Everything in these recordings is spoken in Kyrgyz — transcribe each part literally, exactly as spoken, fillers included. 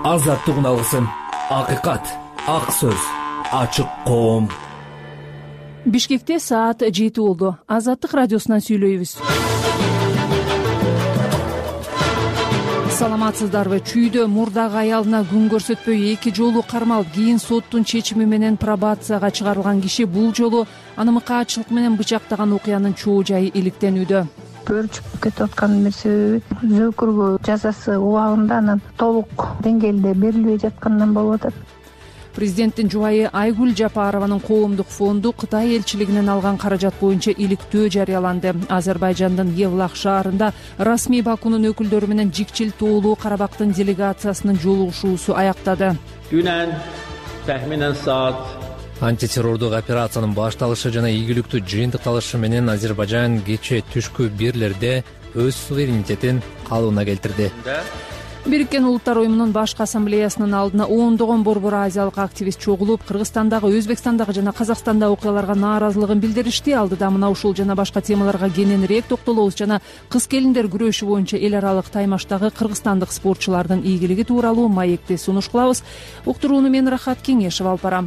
Азаттык алгысым, акыйкат, ак сөз, ачык коом. Бишкекте саат жети болду. Азаттык радиосунан сүйлөйбүз. Саламатсыздарбы? Чүйдө мурдагы аялына күн көрсөтпөй эки жолу кармалып, кийин соттун чечими менен пробацияга чыгарылган киши бул жолу аны мыкаачылык менен бычактаган окуянын чоо жайы иликтенүүдө. Өрчүп кетип аткандын себеби зөөкүргө жазасы убагында анан толук деңгээлде берилбей жаткандан болуп атат. Президенттин жубайы Айгүл Жапарованын коомдук фонду Кытай элчилигинен алган каражат боюнча иликтөө жарыяланды. Азербайжандын Евлах шаарында расмий Бакунун өкүлдөрү менен Жикчил тоолуу Карабактын делегациясынын жолугушуусу аяктады. Дүнен тахминен саат Антитеррордук операциянын башталышы жана ийгиликтүү жыйынтыкталышы менен Азербайжан кечээ түшкү бирлерде өз суверенитетин калыбына келтирди. Бириккен Улуттар уюмунун башкы ассамблеясынын алдына ондогон борбор азиялык активист чогулуп, Кыргызстандагы, Өзбекстандагы жана Казакстандагы окуяларга нааразылыгын билдиришти. Алдыда мына ушул жана башка темаларга кененирээк токтолобуз жана кыз-келиндер күрөшү боюнча эл аралык таймаштагы кыргызстандык спортчулардын ийгилиги тууралуу маекти сунуш кылабыз. Уктурууну мен Рахат Кеңешева алып барам.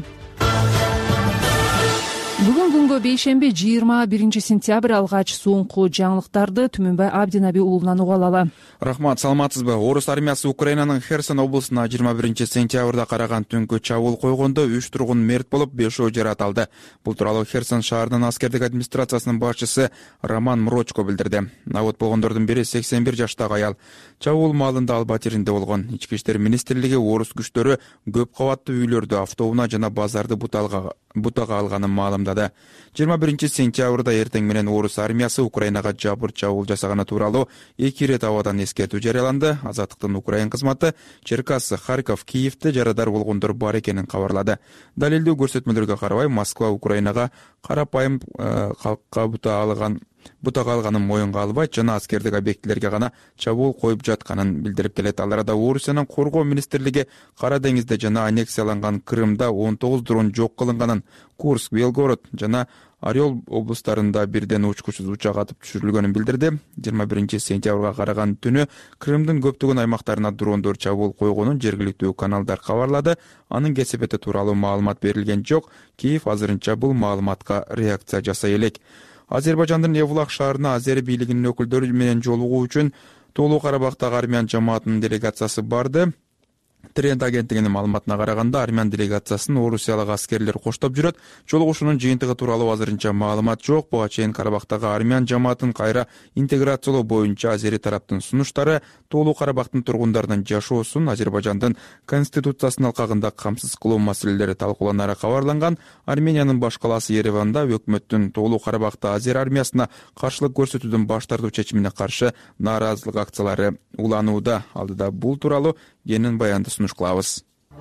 Бүгүн күнгө бейшемби жыйырма биринчи сентябрь алгач соңку жаңылыктарды Түмөнбай Абдинаби уулунан уга алалы. Рахмат, саламатсызбы? Орус армиясы Украинанын Херсон облусуна жыйырма биринчи сентябрда караган түнкү чабуул койгондо үч тургун мерт болуп, бешөө жаракат алды. Бул тууралуу Херсон шаарынын аскердик администрациясынын башчысы Роман Мрочко билдирди. Набыт болгондордун бири сексен бир жаштагы аял. Чабуул маалында ал батиринде болгон. Ички иштер министрлиги орус күчтөрү көп кабаттуу үйлөрдү, автоунаа жана базарды буталга бутага алганын маалымдады. жыйырма биринчи сентябрда эртең менен орус армиясы Украинага жабыр чабуул жасаганы тууралуу эки ирет абадан эскертүү жарыяланды. Азаттыктын Украин кызматы Черкас, Харьков, Киевде жарадар болгондор бар экенин кабарлады. Далилдүү көрсөтмөлөргө карабай, Москва Украинага карапайым калкка бута алган бутага алганын моюнга албайт жана аскердик объектилерге гана чабуул коюп жатканын билдирип келет. Ал арада Орусиянын коргоо министрлиги Кара деңизде жана аннексияланган Крымда он тогуз дрон жок кылынганын, Курск, Белгород жана Орел облустарында бирден учкучсуз учак атып түшүрүлгөнүн билдирди. жыйырма биринчи сентябрга караган түнү Крымдын көптөгөн аймактарына дрондор чабуул койгонун жергиликтүү каналдар кабарлады. Анын кесепети тууралуу маалымат берилген жок. Киев азырынча бул маалыматка реакция жасай элек. Азербайжандын Евлах шаарына азери бийлигинин өкүлдөрү менен жолугуу үчүн Тоолуу Карабактагы армян жамаатынын делегациясы барды. Тренд агенттигинин маалыматына караганда, армян делегациясын орусиялык аскерлер коштоп жүрөт. Жолугушуунун жыйынтыгы тууралуу азырынча маалымат жок. Буга чейин Карабактагы армян жамаатын кайра интеграциялоо боюнча азери тараптын сунуштары Тоолуу Карабактын тургундарынын жашоосун Азербайжандын конституциясынын алкагында камсыз кылуу маселелери талкууланары кабарланган. Армениянын баш калаасы Ереванда өкмөттүн Тоолуу Карабакта азер армиясына каршылык көрсөтүүдөн баш тартуу чечимине каршы нааразылык акциялары уланууда. Алдыда бул тууралуу кенен баянды сунуш кылабыз.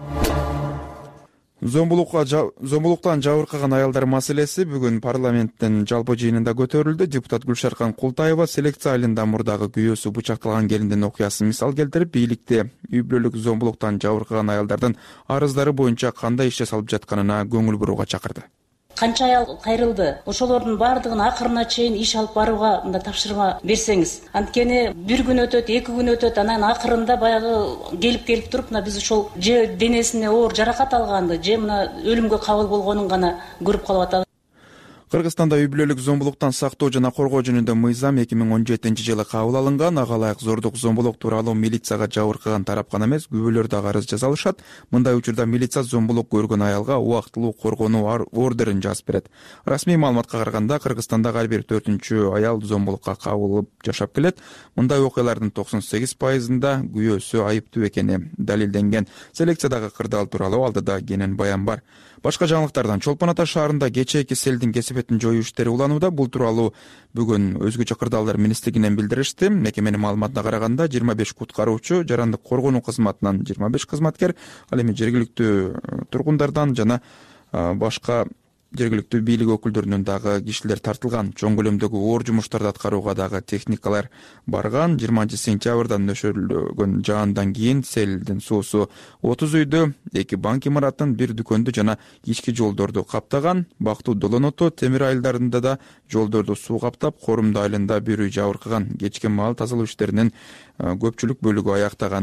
Зомбулуктан жабыркаган аялдар маселеси бүгүн парламенттин жалпы жыйынында көтөрүлдү. Депутат Гүлшаркан Култаева селекция айылында мурдагы күйөөсү бычакталган келиндин окуясын мисал келтирип, бийликте үй бүлөлүк зомбулуктан жабыркаган аялдардын арыздары боюнча кандай иш жасалып жатканына көңүл бурууга чакырды. Канча аял кайрылды. Ошолордун баардыгын акырына чейин иш алып барууга мында тапшырма берсеңиз. Анткени бир күн өтөт, эки күн өтөт, анан акырында баягы келип келип туруп, мына биз ошол же денесине оор жаракат алганды, же мына өлүмгө кабыл болгонун гана көрүп калып атабыз. Кыргызстанда үй бүлөлүк зомбулуктан сактоо жана коргоо жөнүндө мыйзам эки миң он жетинчи жылы кабыл алынган. Ага ылайык зордук зомбулук тууралуу милицияга жабыркаган тарап гана эмес, күбөлөр дагы арыз жазалышат. Мындай учурда милиция зомбулук көргөн аялга убактылуу коргонуу ордерин жазып берет. Расмий маалыматка караганда, Кыргызстандагы ар бир төртүнчү аял зомбулукка кабылып жашап келет. Мындай окуялардын токсон сегиз пайызында күйөөсү айыптуу экени далилденген. Селекциядагы кырдаал тууралуу алдыда кенен баян бар. Башка жаңылыктардан, Чолпон Ата шаарында кечээки селдин кесепетин жоюу иштери уланууда. Бул тууралуу бүгүн өзгөчө кырдаалдар министрлигинен билдиришти. Мекеменин маалыматына караганда, жыйырма беш куткаруучу, жарандык коргонуу кызматынан жыйырма беш кызматкер, ал эми жергиликтүү тургундардан жана башка жергиликтүү бийлик өкүлдөрүнүн дагы кишилер тартылган. Чоң көлөмдөгү оор жумуштарды аткарууга дагы техникалар барган. жыйырманчы сентябрдан нөшөрлөгөн жаандан кийин селдин суусу отуз үйдү, эки банк имаратын, бир дүкөндү жана ички жолдорду каптаган. Бактуу Долоноту темир айылдарында да жолдорду суу каптап, Корумду айылында бир үй жабыркаган. Кечки мал тазалоо иштеринин көпчүлүк бөлүгү аяктаганы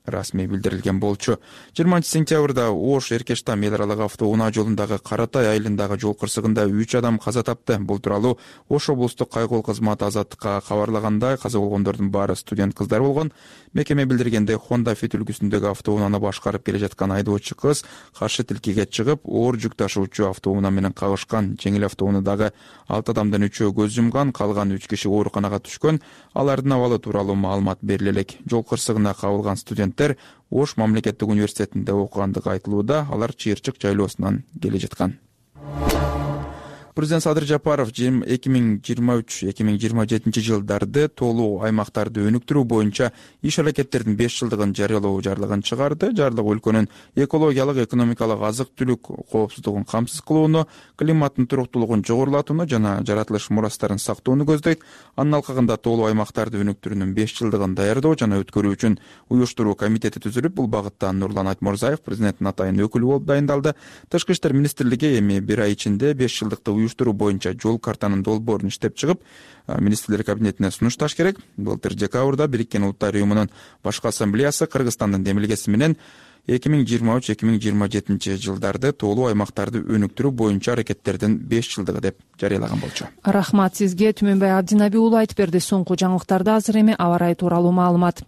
расмий билдирилген болчу. жыйырманчы сентябрда Ош Эркештам эл аралык автоунаа жолундагы Каратай айылындагы жол кырсыгында үч адам каза тапты. Бул тууралуу Ош облустук кайгылуу кызматы Азаттыкка кабарлагандай, каза болгондордун баары студент кыздар болгон. Мекеме билдиргендей, Honda Fit үлгүсүндөгү автоунааны башкарып келе жаткан айдоочу кыз каршы тилкеге чыгып, оор жүк ташуучу автоунаа менен кагышкан. Жеңил автоунаадагы алты адамдын үчөө көз жумган, калган үч киши ооруканага түшкөн. Алардын абалы тууралуу маалымат бериле элек. Жол кырсыгына кабылган студенттер Ош мамлекеттик университетинде окугандыгы айтылууда. Алар Чыйырчык жайлоосунан келе жаткан. Президент Садыр Жапаров эки миң жыйырма үч эки миң жыйырма жетинчи жылдарды толуу аймактарды өнүктүрүү боюнча иш аракеттердин беш жылдыгын жарыялоо жарлыгын чыгарды. Жарлык өлкөнүн экологиялык, экономикалык, азык-түлүк коопсуздугун камсыз кылууну, климаттын туруктуулугун жогорулатууну жана жаратылыш мурастарын сактоону көздөйт. Анын алкагында толуу аймактарды өнүктүрүүнүн беш жылдыгын даярдоо жана өткөрүү үчүн уюштуруу комитети түзүлүп, бул багытта Нурлан Айтмурзаев президенттин атайын өкүлү болуп дайындалды. Тышкы иштер министрлиги эми бир ай ичинде беш жылдыкты уюштуруу боюнча жол картанын долбоорун иштеп чыгып, министрлер кабинетине сунушташ керек. Былтыр декабрда Бириккен Улуттар уюмунун башкы ассамблеясы Кыргызстандын демилгеси менен эки миң жыйырма үч эки миң жыйырма жетинчи жылдарды толуу аймактарды өнүктүрүү боюнча аракеттердин беш жылдыгы деп жарыялаган болчу. Рахмат сизге. Түмөнбай Абдинаби уулу айтып берди. Соңку жаңылыктарда азыр эми аба ырайы тууралуу маалымат.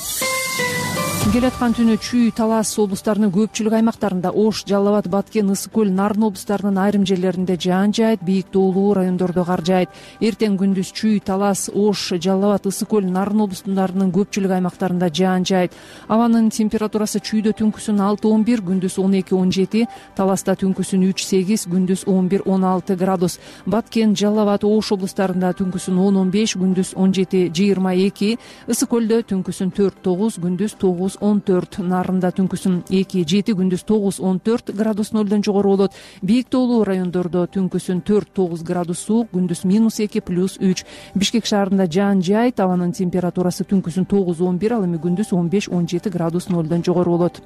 Келаткан түнү Чүй, Талас облустарынын көпчүлүк аймактарында, Ош, Жалал Абад, Баткен, Ысык көл, Нарын облустарынын айрым жерлеринде жаан жаайт, бийик тоолуу райондордо кар жаайт. Эртең күндүз Чүй, Талас, Ош, Жалал Абад, Ысык көл, Нарын облустарынын көпчүлүк аймактарында жаан жаайт. Абанын температурасы Чүйдө түнкүсүн алты он бир, күндүз он эки он жети, Таласта түнкүсүн үч сегиз, күндүз он бир он алты градус. Баткен, Жалал Абад, Ош облустарында түнкүсүн он он беш, күндүз он жети жыйырма эки, Ысык көлдө түнкүсүн төрт тогуз, күндүз тогуз он төрт, Нарында түнкүсүн эки жети, күндүз тогуз он төрт градус нөлдөн жогору болот. Бийик тоолуу райондордо түнкүсүн төрт тогуз градус суук, күндүз минус эки плюс үч. Бишкек шаарында жаан жаайт, абанын температурасы түнкүсүн тогуз он бир, ал эми күндүз он беш он жети градус нөлдөн жогору болот.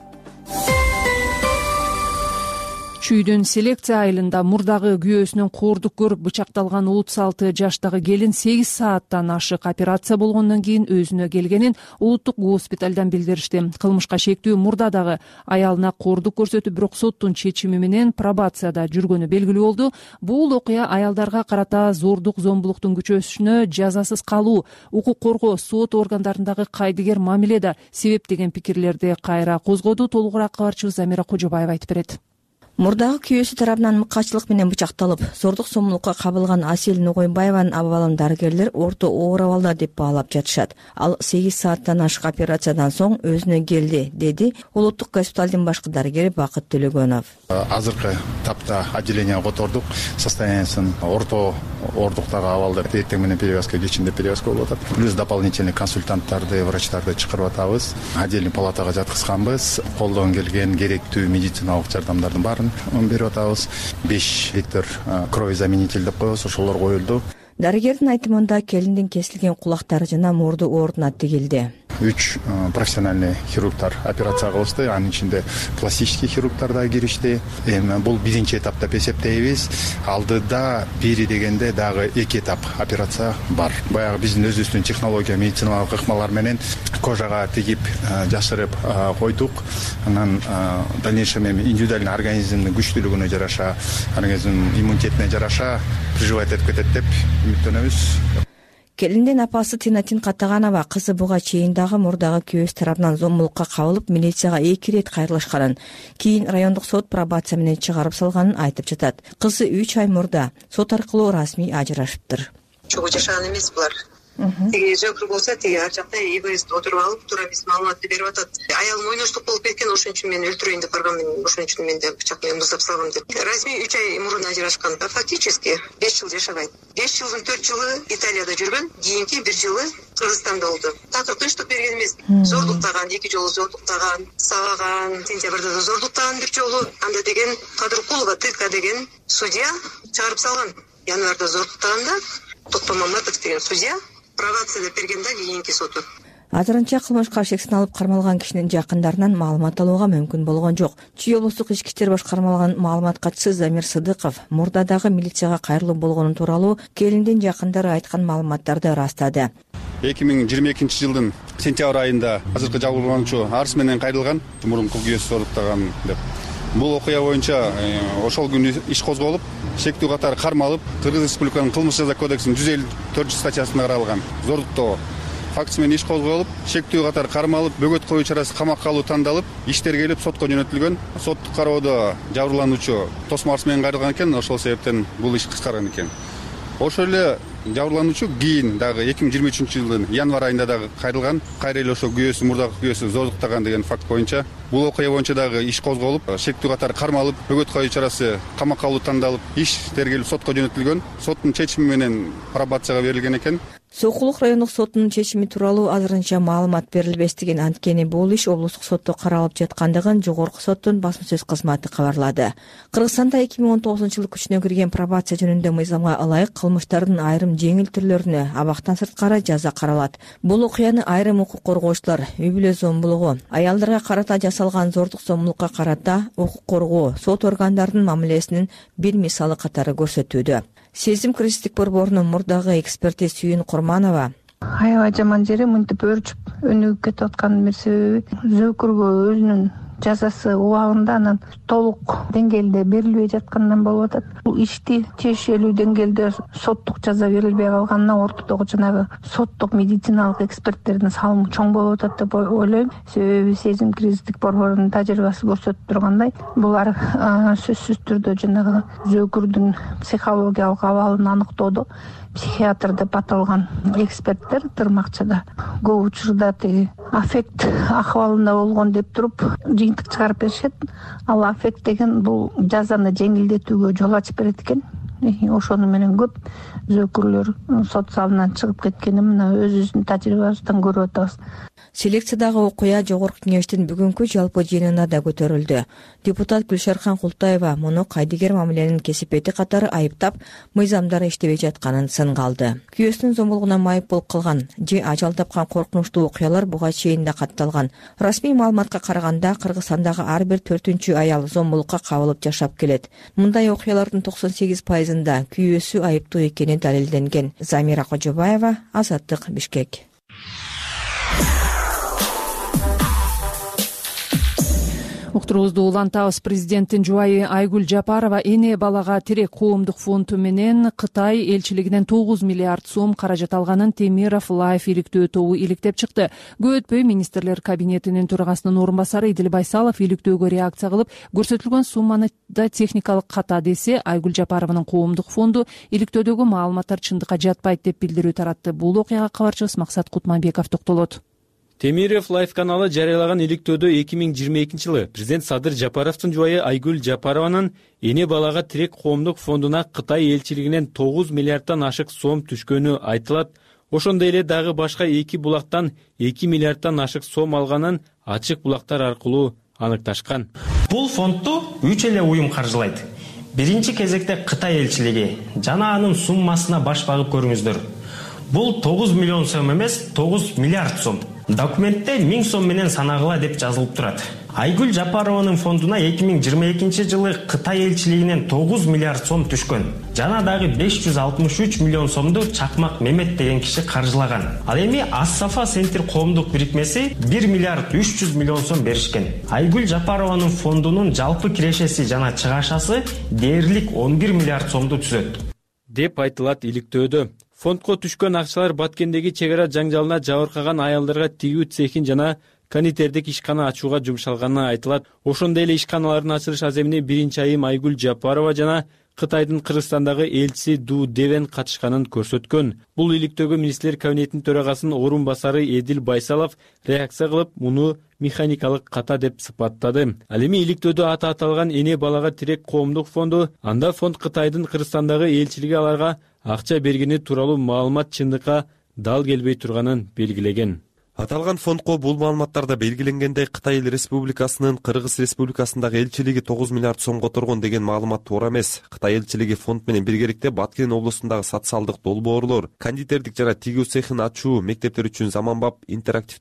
Чүйдүн селекция айылында мурдагы күйөөсүнөн коордук көрүп бычакталган отуз алты жаштагы келин сегиз сааттан ашык операция болгондон кийин өзүнө келгенин улуттук госпиталдан билдиришти. Кылмышка шектүү мурдадагы аялына коордук көрсөтүп, бирок соттун чечими менен пробацияда жүргөнү белгилүү болду. Бул окуя аялдарга карата зордук зомбулуктун күчөшүнө, жазасыз калуу, укук коргоо, сот органдарындагы кайдыгер мамиле да себеп деген пикирлерди кайра козгоду. Толугураак кабарчыбыз Замира Кожобаева айтып берет. Мурдагы күйөөсү тарабынан мыкаачылык менен бычакталып, зордук зомбулукка кабылган Асель Ногойбаеванын абалын дарыгерлер орто оор абалда деп баалап жатышат. Ал сегиз сааттан ашык операциядан соң өзүнө келди, деди улуттук госпиталдын башкы дарыгери Бакыт Төлөгөнов. Азыркы тапта отделение котордук, состояниясын орто оордуктагы абалда эртең менен перевязка, кечинде перевязка болуп атат. Плюс дополнительный консультанттарды, врачтарды чакырып атабыз. Отдельный палатага жаткызганбыз. Колдон келген керектүү медициналык жардамдардын баарын берип атабыз. беш литр кровозаменитель деп коебуз, ошолор коюлду. Дарыгердин айтымында келиндин кесилген кулактары жана мурду ордуна тигилди. Үч профессиональный хирургтар операция кылышты, анын ичинде пластический хирургтар да киришти. Эми бул биринчи этап деп эсептейбиз. Алдыда бери дегенде дагы эки этап операция бар. Баягы биздин өзүбүздүн технология, медициналык ыкмалар менен кожага тигип жашырып койдук. Анан дальнейшем эми индивидуальный организмдин күчтүүлүгүнө жараша, организм иммунитетине жараша приживать этип кетет деп үмүттөнөбүз. Келиндин апасы Тинатин Катаганова кызы буга чейин дагы мурдагы күйөөсү тарабынан зомбулукка кабылып, милицияга эки ирет кайрылышканын, кийин райондук сот пробация менен чыгарып салганын айтып жатат. Кызы үч ай мурда сот аркылуу расмий ажырашыптыр. Чогуу жашаган эмес булар. Теги жокур болсо, теги ар жакта ИБС отуруп алып, туура биз маалыматты берип атат. Аялым ойноштук болуп кеткен, ошон үчүн мен өлтүрөйүн деп баргам, мен ошон үчүн менде бычак менен муздап салгам деп. Расмий үч ай мурун ажырашкан. Фактически беш жыл жашабайт. беш жылдын төрт жылы Италияда жүргөн, кийинки бир жылы Кыргызстанда болду. Такыр тынчтык берген эмес. Зордуктаган, эки жолу зордуктаган, сабаган, сентябрда да зордуктаган бир жолу. Анда деген Кадыркулова Тыка деген судья чыгарып салган. Январда зордуктаганда Токто Маматов деген судья пробация деп бергенде кийинки соту. Азырынча кылмышка шексин алып кармалган кишинин жакындарынан маалымат алууга мүмкүн болгон жок. Чүй облустук ички иштер башкармалыгынын маалымат катчысы Замир Сыдыков мурдадагы милицияга кайрылуу болгону тууралуу келиндин жакындары айткан маалыматтарды ырастады. эки миң жыйырма экинчи жылдын сентябрь айында азыркы жабырлануучу арыз менен кайрылган, мурунку күйөөсү зордуктаган деп. Бул окуя боюнча ошол күнү иш козголуп, шектүү катары кармалып, Кыргыз Республикасынын кылмыш жаза кодексинин жүз элүү төртүнчү статьясында каралган зордуктоо фактысы менен иш козголуп, шектүү катары кармалып, бөгөт коюу чарасы камакка алуу тандалып, иштер келип сотко жөнөтүлгөн. Соттук кароодо жабырлануучу тосмо арыз менен кайрылган экен, ошол себептен бул иш кыскарган экен. Ошол эле жабырлануучу кийин дагы эки миң жыйырма үчүнчү жылдын январь айында дагы кайрылган, кайра эле ошо күйөөсү, мурдагы күйөөсү зордуктаган деген факт боюнча бул окуя боюнча дагы иш козголуп, шектүү катары кармалып, бөгөт коюу чарасы камакка алуу тандалып, иш тергелип сотко жөнөтүлгөн. Соттун чечими менен пробацияга берилген экен. Сокулук райондук сотунун чечими тууралуу азырынча маалымат берилбестигин, анткени бул иш облустук сотто каралып жаткандыгын жогорку соттун басма сөз кызматы кабарлады. Кыргызстанда эки миң он тогузунчу жылы күчүнө кирген пробация жөнүндө мыйзамга ылайык кылмыштардын айрым жеңил түрлөрүнө абактан сырткары жаза каралат. Бул окуяны айрым укук коргоочулар үй бүлө зомбулугу, аялдарга карата жасалган зордук зомбулукка карата укук коргоо сот органдарынын мамилесинин бир мисалы катары көрсөтүүдө. Сезим кризистик борборунун мурдагы эксперти Сүйүн Курманова: аябай жаман жери мынтип өөрчүп өнүгүп кетип атканын бир себеби Зөкүргө өзүнүн жазасы убагында анан толук деңгээлде берилбей жаткандан болуп атат. Бул ишти тиешелүү деңгээлде соттук жаза берилбей калганына ортодогу жанагы соттук медициналык эксперттердин салымы чоң болуп атат деп ойлойм. Себеби Сезим кризистик борборунун тажрыйбасы көрсөтүп тургандай, булар сөзсүз түрдө жанагы Зөкүрдүн психологиялык абалын аныктоодо психиатр деп аталган эксперттер тырмакчада көп учурда тиги аффект акыбалында болгон деп туруп жыйынтык чыгарып беришет. Ал аффект деген бул жазаны жеңилдетүүгө жол ачып берет экен. Ошону менен көп Зөкүрлөр сот залынан чыгып кеткени мына өзүбүздүн тажрыйбабыздан көрүп атабыз. Селекциядагы окуя жогорку кеңештин бүгүнкү жалпы жыйынында да көтөрүлдү. Депутат Гүлшархан Култаева муну кайдыгер мамиленин кесипети катары айыптап, мыйзамдары иштебей жатканын сынга алды. Күйөөсүнүн зомбулугуна майып болуп калган же ажал тапкан коркунучтуу окуялар буга чейин да катталган. Расмий маалыматка караганда Кыргызстандагы ар бир төртүнчү аял зомбулукка кабылып жашап келет. Мындай окуялардын токсон сегиз пайызында күйөөсү айыптуу экени далилденген. Замира Кожобаева, Азаттык, Бишкек. Уктуруубузду улантабыз. Президенттин жубайы Айгүл Жапарова эне балага тирек коомдук фонду менен Кытай элчилигинен тогуз миллиард сом каражат алганын Темиров Лайф иликтөө тобу иликтеп чыкты. Көп өтпөй министрлер кабинетинин төрагасынын орун басары Идил Байсалов иликтөөгө реакция кылып, көрсөтүлгөн сумманы да техникалык ката десе, Айгүл Жапарованын коомдук фонду иликтөөдөгү маалыматтар чындыкка жатпайт деп билдирүү таратты. Бул окуяга кабарчыбыз Максат Кутманбеков токтолот. Темиров Лайф каналы жарыялаган иликтөөдө эки миң жыйырма экинчи жылы президент Садыр Жапаровдун жубайы Айгүл Жапарованын эне балага тирек коомдук фондуна Кытай элчилигинен тогуз миллиардтан ашык сом түшкөнү айтылат. Ошондой эле дагы башка эки булактан эки миллиардтан ашык сом алганын ачык булактар аркылуу аныкташкан. Бул фондду үч эле уюм каржылайт. Биринчи кезекте Кытай элчилиги жана анын суммасына баш багып көрүңүздөр. Бул тогуз миллион сом эмес, тогуз миллиард сом. Документте миң сом менен санагыла деп жазылып турат. Айгүл Жапарованын фондуна эки миң жыйырма экинчи жылы Кытай элчилигинен тогуз миллиард сом түшкөн. Жана дагы беш жүз алтымыш үч миллион сомду Чакмак Мемет деген киши каржылаган. Ал эми Ас-Сафа Центр коомдук бирикмеси бир миллиард үч жүз миллион сом беришкен. Айгүл Жапарованын фондунун жалпы кирешеси жана чыгашасы дээрлик он бир миллиард сомду түзөт деп айтылат иликтөөдө. Фондко түшкөн акчалар Баткендеги чек ара жаңжалына жабыркаган аялдарга тигүү цехин жана кондитердик ишкана ачууга жумшалганы айтылат. Ошондой эле ишканалардын ачылыш аземине биринчи айым Айгүл Жапарова жана Кытайдын Кыргызстандагы элчиси Ду Девен катышканын көрсөткөн. Бул иликтөөгө министрлер кабинетинин төрагасынын орун басары Эдил Байсалов реакция кылып, муну механикалык ката деп сыпаттады. Ал эми иликтөөдө аты аталган эне балага тирек коомдук фонду, анда фонд Кытайдын Кыргызстандагы элчилиги аларга акча бергени тууралуу маалымат чындыкка дал келбей турганын белгилеген. Аталган фондко бул маалыматтарда белгиленгендей Кытай Республикасынын Кыргыз Республикасындагы элчилиги тогуз миллиард сомго турган деген маалымат туура эмес. Кытай элчилиги фонд менен биргеликте Баткен облусундагы социалдык долбоорлор, кондитердик жана тигүү цехин ачуу, мектептер үчүн заманбап интерактивдүү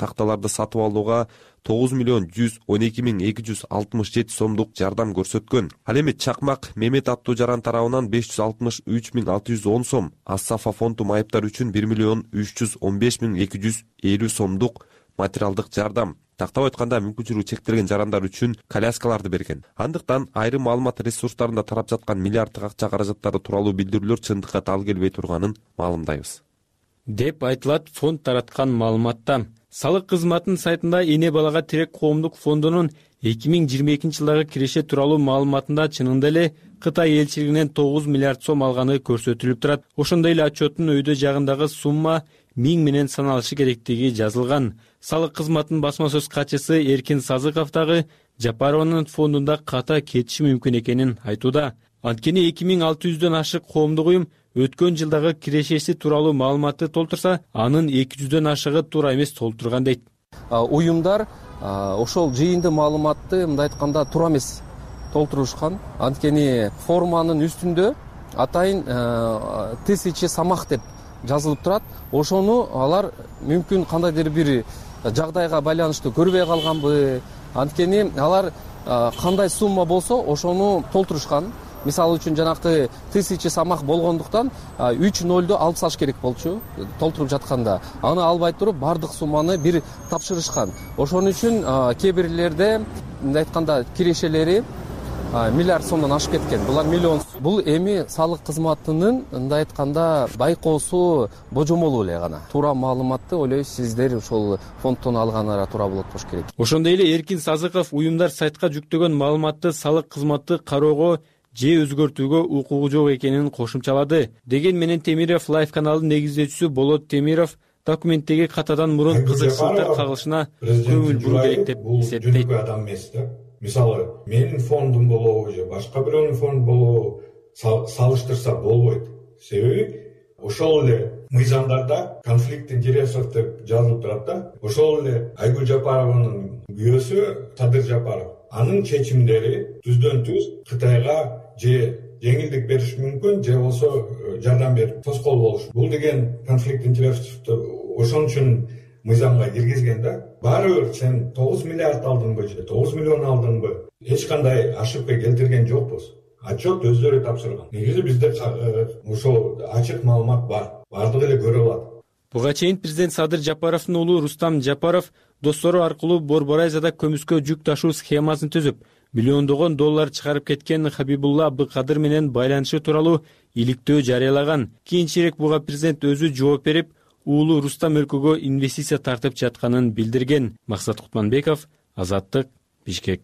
такталарды сатып алууга тогуз миллион жүз он эки миң эки жүз алтымыш жети сомдук жардам көрсөткөн. Ал эми Чакмак Мемет аттуу жаран тарабынан беш жүз алтымыш үч миң алты жүз он сом, Ас-Сафа фонду майыптар үчүн бир миллион үч жүз он беш миң эки жүз элүү сомдук материалдык жардам, тактап айтканда мүмкүнчүлүгү чектелген жарандар үчүн коляскаларды берген. Андыктан айрым маалымат ресурстарында тарап жаткан миллиарддык акча каражаттары тууралуу билдирүүлөр чындыкка тал келбей турганын маалымдайбыз деп айтылат фонд тараткан маалыматта. Салык кызматынын сайтында эне балага тирек коомдук фондунун эки миң жыйырма экинчи жылдагы киреше тууралуу маалыматында чынында эле Кытай элчилигинен тогуз миллиард сом алганы көрсөтүлүп турат. Ошондой эле отчеттун өйдө жагындагы сумма миң менен саналышы керектиги жазылган. Салык кызматынын басма сөз катчысы Эркин Сазыков дагы Жапарованын фондунда ката кетиши мүмкүн экенин айтууда. Анткени эки миң алты жүздөн ашык коомдук уюм өткөн жылдагы кирешеси тууралуу маалыматты толтурса, анын эки жүздөн ашыгы туура эмес толтурган дейт. Уюмдар ошол жыйынды маалыматты мындай айтканда туура эмес толтурушкан. Анткени форманын үстүндө атайын тысяча самах деп жазылып турат. Ошону алар мүмкүн кандайдыр бир жагдайга байланыштуу көрбөй калганбы, анткени алар кандай сумма болсо ошону толтурушкан. Мисалы үчүн жанакы тысяча самах болгондуктан үч нолду алып салыш керек болчу толтуруп жатканда. Аны албай туруп бардык сумманы бир тапшырышкан. Ошон үчүн кээ бирлерде мындай айтканда кирешелери миллиард сомдон ашып кеткен. Булар миллион. Бул эми салык кызматынын мындай айтканда байкоосу божомолу эле гана. Туура маалыматты ойлойм сиздер ошол фонддон алганыңар туура болот болуш керек. Ошондой эле Эркин Сазыков уюмдар сайтка жүктөгөн маалыматты салык кызматы кароого же өзгөртүүгө укугу жок экенин кошумчалады. Деген менен Темиров Лайф каналынын негиздөөчүсү Болот Темиров документтеги катадан мурун кызыкчылыктар кагылышына көңүл буруу керек деп эсептейт. Мисалы, менин фондум болобу же башка бирөөнүн фонду болобу салыштырса болбойт. Себеби ошол эле мыйзамдарда конфликт интересов деп жазылып турат да. Ошол эле Айгүл Жапарованын күйөөсү Садыр Жапаров. Анын чечимдери түздөн түз Кытайга же жеңилдик бериш мүмкүн, же болсо жардам берип тоскоол болуш. Бул деген конфликт интересов ошон үчүн мыйзамга киргизген да. Баары бир сен тогуз миллиард алдыңбы же тогуз миллион алдыңбы? Эч кандай ошибка келтирген жокпуз. Отчет өздөрү тапшырган. Негизи бизде ошол ачык маалымат бар. Бардыгы эле көрө алат. Буга чейин президент Садыр Жапаровдун уулу Рустам Жапаров достору аркылуу Борборайзада көмүскө жүк ташуу схемасын түзүп, миллиондогон доллар чыгарып кеткен Хабибулла Абдыкадыр менен байланышы тууралуу иликтөө жарыялаган. Кийинчерээк буга президент өзү жооп берип, уулу Рустам өлкөгө инвестиция тартып жатканын билдирген. Максат Кутманбеков, Азаттык, Бишкек.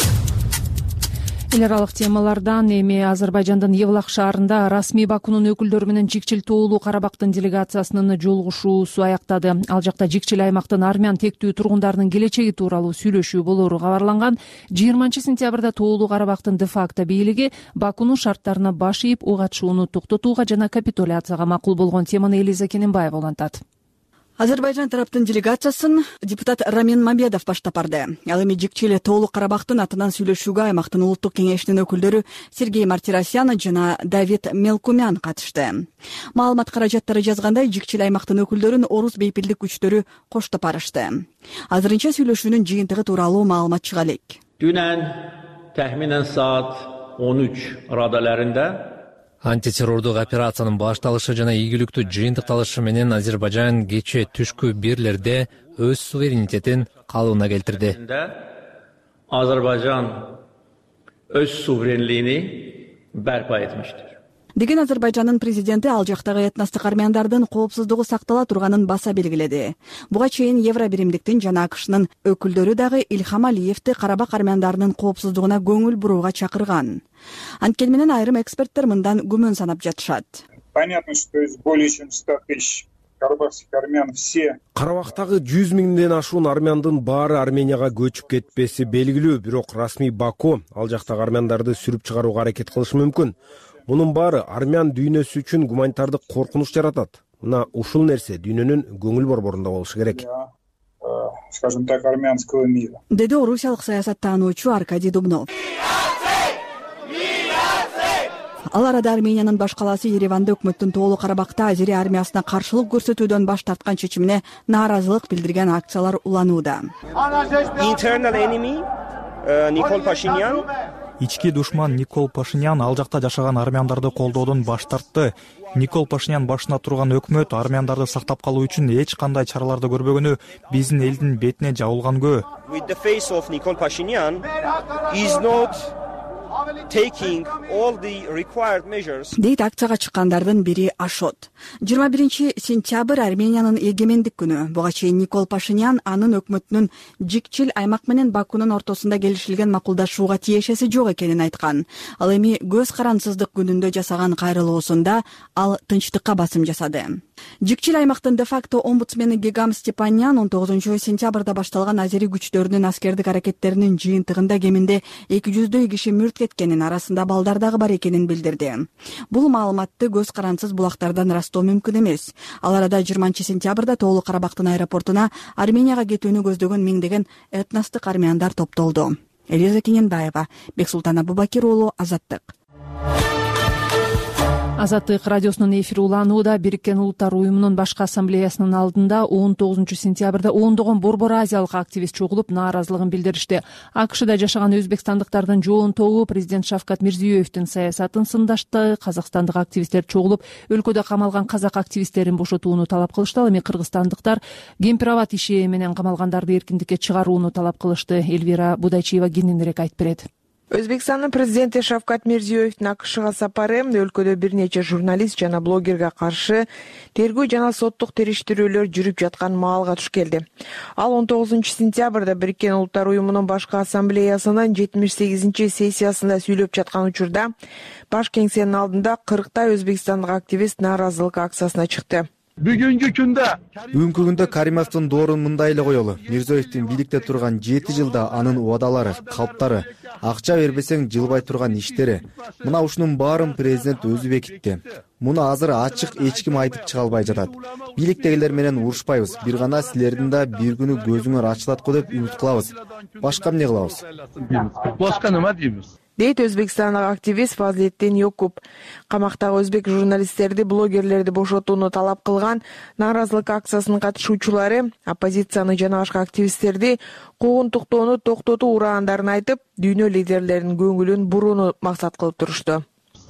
Эл аралык темалардан эми Азербайжандын Евлах шаарында расмий Бакунун өкүлдөрү менен Жикчил тоолуу Карабактын делегациясынын жолугушуусу аяктады. Ал жакта Жикчил аймактын армян тектүү тургундарынын келечеги тууралуу сүйлөшүү болору кабарланган. жыйырманчы сентябрда тоолуу Карабактын де-факто бийлиги Бакунун шарттарына баш ийип, ок атышууну токтотууга жана капитуляцияга макул болгон. Теманы Элиза Кененбаева улантат. Азербайжан тараптын делегациясын депутат Рамен Мамедов баштап барды. Ал эми Жикчил тоолуу Карабактын атынан сүйлөшүүгө аймактын улуттук кеңешинин өкүлдөрү Сергей Мартиросян жана Давид Мелкумян катышты. Маалымат каражаттары жазгандай, Жикчил аймактын өкүлдөрүн орус бейпилдик күчтөрү коштоп барышты. Азырынча сүйлөшүүнүн жыйынтыгы тууралуу маалымат чыга элек. Dünən təxminən saat он үч raдаlarında Антитеррордук операциянын башталышы жана ийгиликтүү жыйынтыкталышы менен Азербайжан кечээ түшкү бирлерде өз суверенитетин калыбына келтирди. Azerbaycan öz suverenliğini bərpa etmiştir. Деген Азербайжандын президенти ал жактагы этностук армяндардын коопсуздугу сактала турганын баса белгиледи. Буга чейин Евробиримдиктин жана АКШнын өкүлдөрү дагы Илхам Алиевди Карабак армяндарынын коопсуздугуна көңүл бурууга чакырган. Анткени менен айрым эксперттер мындан күмөн санап жатышат. Понятно, что из более чем ста тысяч карабахских армян все. Карабактагы жүз миңден ашуун армяндын баары Арменияга көчүп кетпеси белгилүү, бирок расмий Баку ал жактагы армяндарды сүрүп чыгарууга аракет кылышы мүмкүн. Мунун баары армян дүйнөсү үчүн гуманитардык коркунуч жаратат. Мына ушул нерсе дүйнөнүн көңүл борборунда болушу керек. Скажем так, армянского мира. Деди орусиялык саясаттануучу Аркадий Дубнов. Ал арада Армениянын баш калаасы Ереванда өкмөттүн Тоолуу Карабакта Азери армиясына каршылык көрсөтүүдөн баш тарткан чечимине нааразылык билдирген акциялар уланууда. Никол Пашинян Ички душман Никол Пашинян ал жакта жашаган армяндарды колдоодон баш тартты. Никол Пашинян башына турган өкмөт армяндарды сактап калуу үчүн эч кандай чараларды көрбөгөнү биздин элдин бетине жабылгангө. Дейт акцияга чыккандардын бири Ашот. жыйырма биринчи сентябрь Армениянын эгемендик күнү. Буга чейин Никол Пашинян анын өкмөтүнүн Жикчил аймак менен Бакунун ортосунда келишилген макулдашууга тиешеси жок экенин айткан. Ал эми көз карансыздык күнүндө жасаган кайрылуусунда ал тынчтыкка басым жасады. Жикчил аймактын де-факто омбудсмени Гегам Степанян он тогузунчу сентябрда башталган азери күчтөрүнүн аскердик аракеттеринин жыйынтыгында кеминде эки жүздөй киши мүрт кеткенин, арасында балдар дагы бар экенин билдирди. Бул маалыматты көз карансыз булактардан ырастоо мүмкүн эмес. Ал арада жыйырманчы сентябрда Тоолуу Карабактын аэропортуна Арменияга кетүүнү көздөгөн миңдеген этностук армяндар топтолду. Элиза Кененбаева, Бексултан Абубакир уулу, Азаттык. Азаттык радиосунун эфири уланууда. Бириккен Улуттар уюмунун башкы ассамблеясынын алдында он тогузунчу сентябрда ондогон борбор азиялык активист чогулуп нааразылыгын билдиришти. АКШда жашаган өзбекстандыктардын жоон тобу президент Шавкат Мирзиёевдин саясатын сындашты. Казакстандык активисттер чогулуп өлкөдө камалган казак активисттерин бошотууну талап кылышты. Ал эми кыргызстандыктар кемпирабад иши менен камалгандарды эркиндикке чыгарууну талап кылышты. Элвира Будайчиева кененирээк айтып берет. Өзбекстандын президенти Шавкат Мирзиёевдин АКШга сапары өлкөдө бир нече журналист жана блогерге каршы тергөө жана соттук териштирүүлөр жүрүп жаткан маалга туш келди. Ал он тогузунчу сентябрда Бириккен Улуттар уюмунун башкы ассамблеясынын жетимиш сегизинчи сессиясында сүйлөп жаткан учурда баш кеңсенин алдында кырктай өзбекстандык активист нааразылык акциясына чыкты. Бүгүнкү күндө бүгүнкү күндө Каримовдун доорун мындай эле коелу. Мирзиёевдин бийликте турган жети жылда анын убадалары, калптары, акча бербесең жылбай турган иштери, мына ушунун баарын президент өзү бекитти. Муну азыр ачык эч ким айтып чыга албай жатат. Бийликтегилер менен урушпайбыз. Бир гана силердин да бир күнү көзүңөр ачылат го деп үмүт кылабыз. Башка эмне кылабыз? Башка неме дейбиз? Дейт өзбекстандык активист Фазлетдин Йокуп. Камактагы өзбек журналисттерди, блогерлерди бошотууну талап кылган нааразылык акциясынын катышуучулары оппозицияны жана башка активисттерди куугунтуктоону токтотуу урандарын айтып, дүйнө лидерлеринин көңүлүн бурууну максат кылып турушту.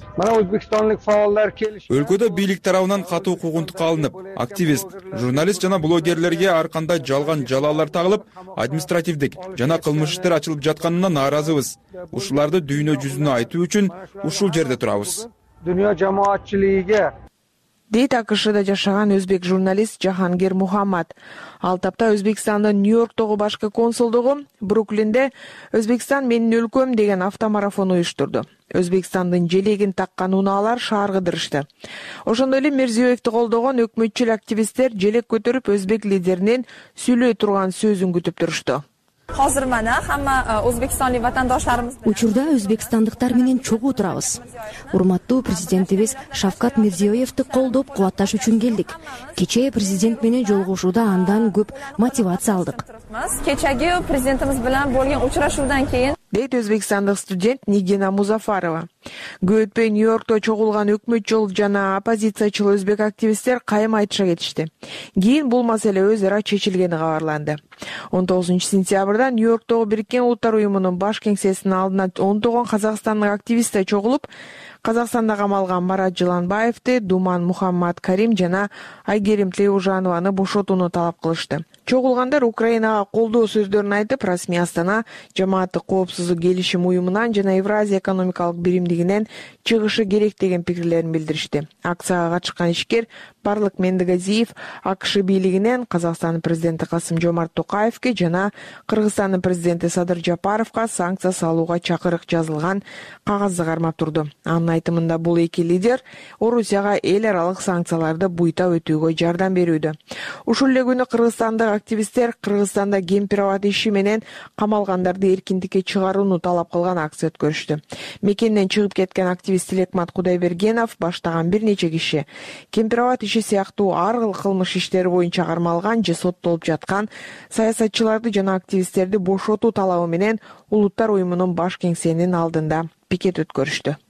Өлкөдө бийлик тарабынан катуу куугунтукка алынып, активист, журналист жана блогерлерге ар кандай жалган жалаалар тагылып, административдик жана кылмыш иштер ачылып жатканына нааразыбыз. Ушуларды дүйнө жүзүнө айтуу үчүн ушул жерде турабыз. Дүйнө жамаатчылыгы дейт АКШда жашаган өзбек журналист Жахангир Мухаммад. Ал тапта Өзбекстандын Нью-Йорктогу башкы консулдугу Бруклинде «Өзбекстан менин өлкөм» деген автомарафон уюштурду. Өзбекстандын желегин таккан унаалар шаар кыдырышты. Ошондой эле Мирзиёевди колдогон өкмөтчүл активисттер желек көтөрүп өзбек лидеринин сүйлөй турган сөзүн күтүп турушту. Hozir mana hamma o'zbekistonlik vatandoshlarimiz Учурда өзбекстандыктар менен чогуу турабыз. Урматтуу президентибиз Шавкат Мирзиёевди колдоп кубатташ үчүн келдик. Кечээ президент менен жолугушууда андан көп мотивация алдык. Kechagi prezidentimiz bilan bo'lgan uchrashuvdan keyin дейт өзбекстандык студент Нигина Музафарова. Көп өтпөй Нью-Йоркто чогулган өкмөтчүл жана оппозициячыл өзбек активисттер кайым айтыша кетишти. Кийин бул маселе өз ара чечилгени кабарланды. он тогузунчу сентябрда Нью-Йорктогу Бириккен Улуттар уюмунун баш кеңсесинин алдына ондогон казакстандык активисттер чогулуп, Казакстанда камалган Марат Жыланбаевди, Думан Мухаммад Карим жана Айгерим Тлеужанованы бошотууну талап кылышты. Чогулгандар Украинага колдоо сөздөрүн айтып, расмий Астана жамааттык коопсуздук келишим уюмунан жана Евразия экономикалык биримдигинен чыгышы керек деген пикирлерин билдиришти. Акцияга катышкан ишкер Барлык Мендегазиев АКШ бийлигинен Казакстандын президенти Касым-Жомарт Токаевге жана Кыргызстандын президенти Садыр Жапаровго санкция салууга чакырык жазылган кагазды кармап турду. Анын айтымында бул эки лидер Орусияга эл аралык санкцияларды буйта өтүүгө жардам берүүдө. Ушул эле күнү кыргызстандык активисттер Кыргызстанда кемпирабад иши менен камалгандарды эркиндикке чыгарууну талап кылган акция өткөрүштү. Мекенден чыгып кеткен активист Тилекмат Кудайбергенов баштаган бир нече киши кемпирабад иши сыяктуу ар кыл кылмыш иштери боюнча кармалган же соттолуп жаткан саясатчыларды жана активисттерди бошотуу талабы менен Улуттар уюмунун баш кеңсенин алдында пикет өткөрүштү.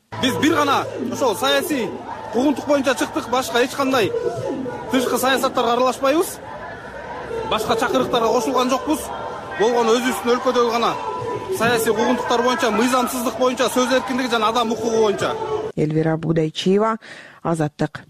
Биз бир гана ошол саясий куугунтук боюнча чыктык, башка эч кандай тышкы саясаттарга аралашпайбыз, башка чакырыктарга кошулган жокпуз. Болгону өзүбүздүн өлкөдөгү гана саясий куугунтуктар боюнча, мыйзамсыздык боюнча, сөз эркиндиги жана адам укугу боюнча. Элвира Будайчиева, Азаттык.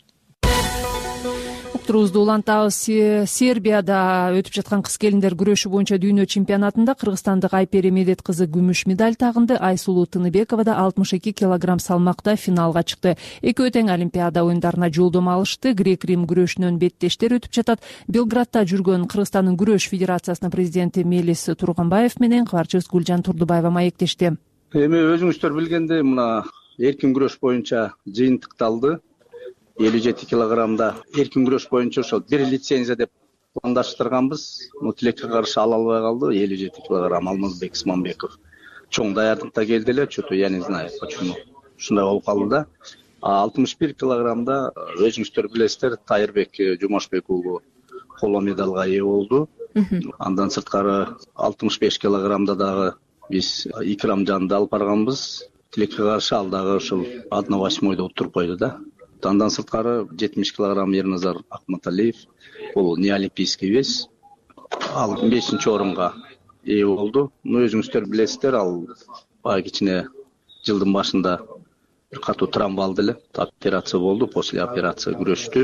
Уктуруубузду улантабыз. Сербияда өтүп жаткан кыз келиндер күрөшү боюнча дүйнө чемпионатында кыргызстандык Айпери Медет кызы күмүш медаль тагынды. Айсулуу Тыныбекова да алтымыш эки килограмм салмакта финалга чыкты. Экөө тең Олимпиада оюндарына жолдомо алышты. Грек-Рим күрөшүнөн беттештер өтүп жатат. Белградта жүргөн Кыргызстандын күрөш федерациясынын президенти Мелис Турганбаев менен кабарчыбыз Гүлжан Турдубаева маектешти. Эми өзүңүздөр билгендей, мына эркин күрөш боюнча жыйынтыкталды. элүү жети килограммда эркин күрөш боюнча ошол бир лицензия деп пландаштырганбыз. Но тилекке каршы ала албай калды. элүү жети килограмм Алмазбек Исманбеков чоң даярдыкта келди эле. Что-то я не знаю почему ушундай болуп калды да. алтымыш бир килограммда өзүңүздөр билесиздер, Тайырбек Жумашбек уулу коло медалга ээ болду. Андан сырткары алтымыш беш килограммда дагы биз Икрамжанды алып барганбыз. Тилекке каршы ал дагы ошол одна восьмойдо отуруп койду да. Андан сырткары жетимиш килограмм Ерназар Акматалиев, бул не олимпийский вес, ал бешинчи орунга ээ болду. Ну өзүңүздөр билесиздер, ал баягы кичине жылдын башында бир катуу травма алды эле, операция болду, после операция күрөштү.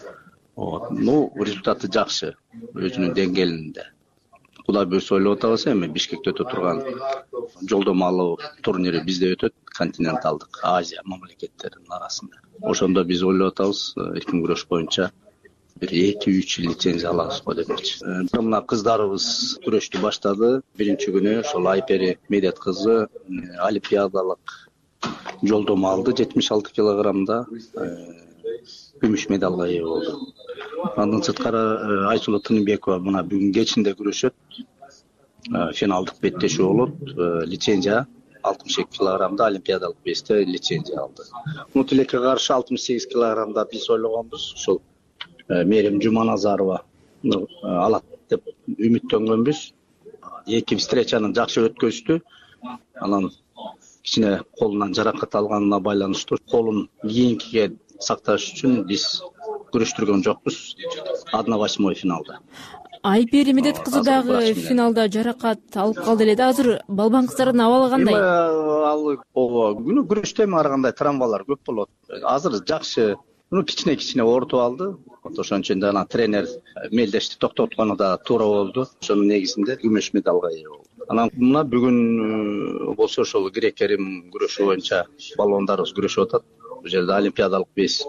Ну результаты жакшы, өзүнүн деңгээлинде. Кудай буйрса ойлоп атабыз, эми Бишкекте өтө турган жолдомо алуу турнири бизде өтөт, континенталдык Азия мамлекеттеринин арасында. Ошондо биз ойлоп атабыз, эркин күрөш боюнча бир эки үч лицензия алабыз го депчи. Мына кыздарыбыз күрөштү баштады. Биринчи күнү ошол Айпери Медет кызы олимпиадалык жолдомо алды, жетимиш алты килограммда күмүш медалга ээ болду. Андан сырткары Айсулуу Тыныбекова мына бүгүн кечинде күрөшөт. Финалдык беттешүү болот. Лицензия алтымыш эки килограммда олимпиадалык весте лицензия алды. Ну тилекке каршы алтымыш сегиз килограммда биз ойлогонбуз, ошол Мерим Жуманазарова алат деп үмүттөнгөнбүз. Эки встречаны жакшы өткөздү. Анан кичине колунан жаракат алганына байланыштуу колун кийинкиге сакташ үчүн биз күрөштүргөн жокпуз. одна восьмой финалда. Айпери Медет кызы дагы финалда жаракат алып калды эле да. Азыр балбан кыздардын абалы кандай? Ал ооба, күнү күрөштө эми ар кандай травмалар көп болот. Азыр жакшы, ну кичине-кичине оорутуп алды. Ошон үчүн да ана тренер мелдешти токтоткону да туура болду. Ошонун негизинде күмүш медалга ээ болду. Анан мына бүгүн болсо ошол грек-рим күрөшү боюнча балуандарыбыз күрөшүп атат. Бул жерде олимпиадалык вес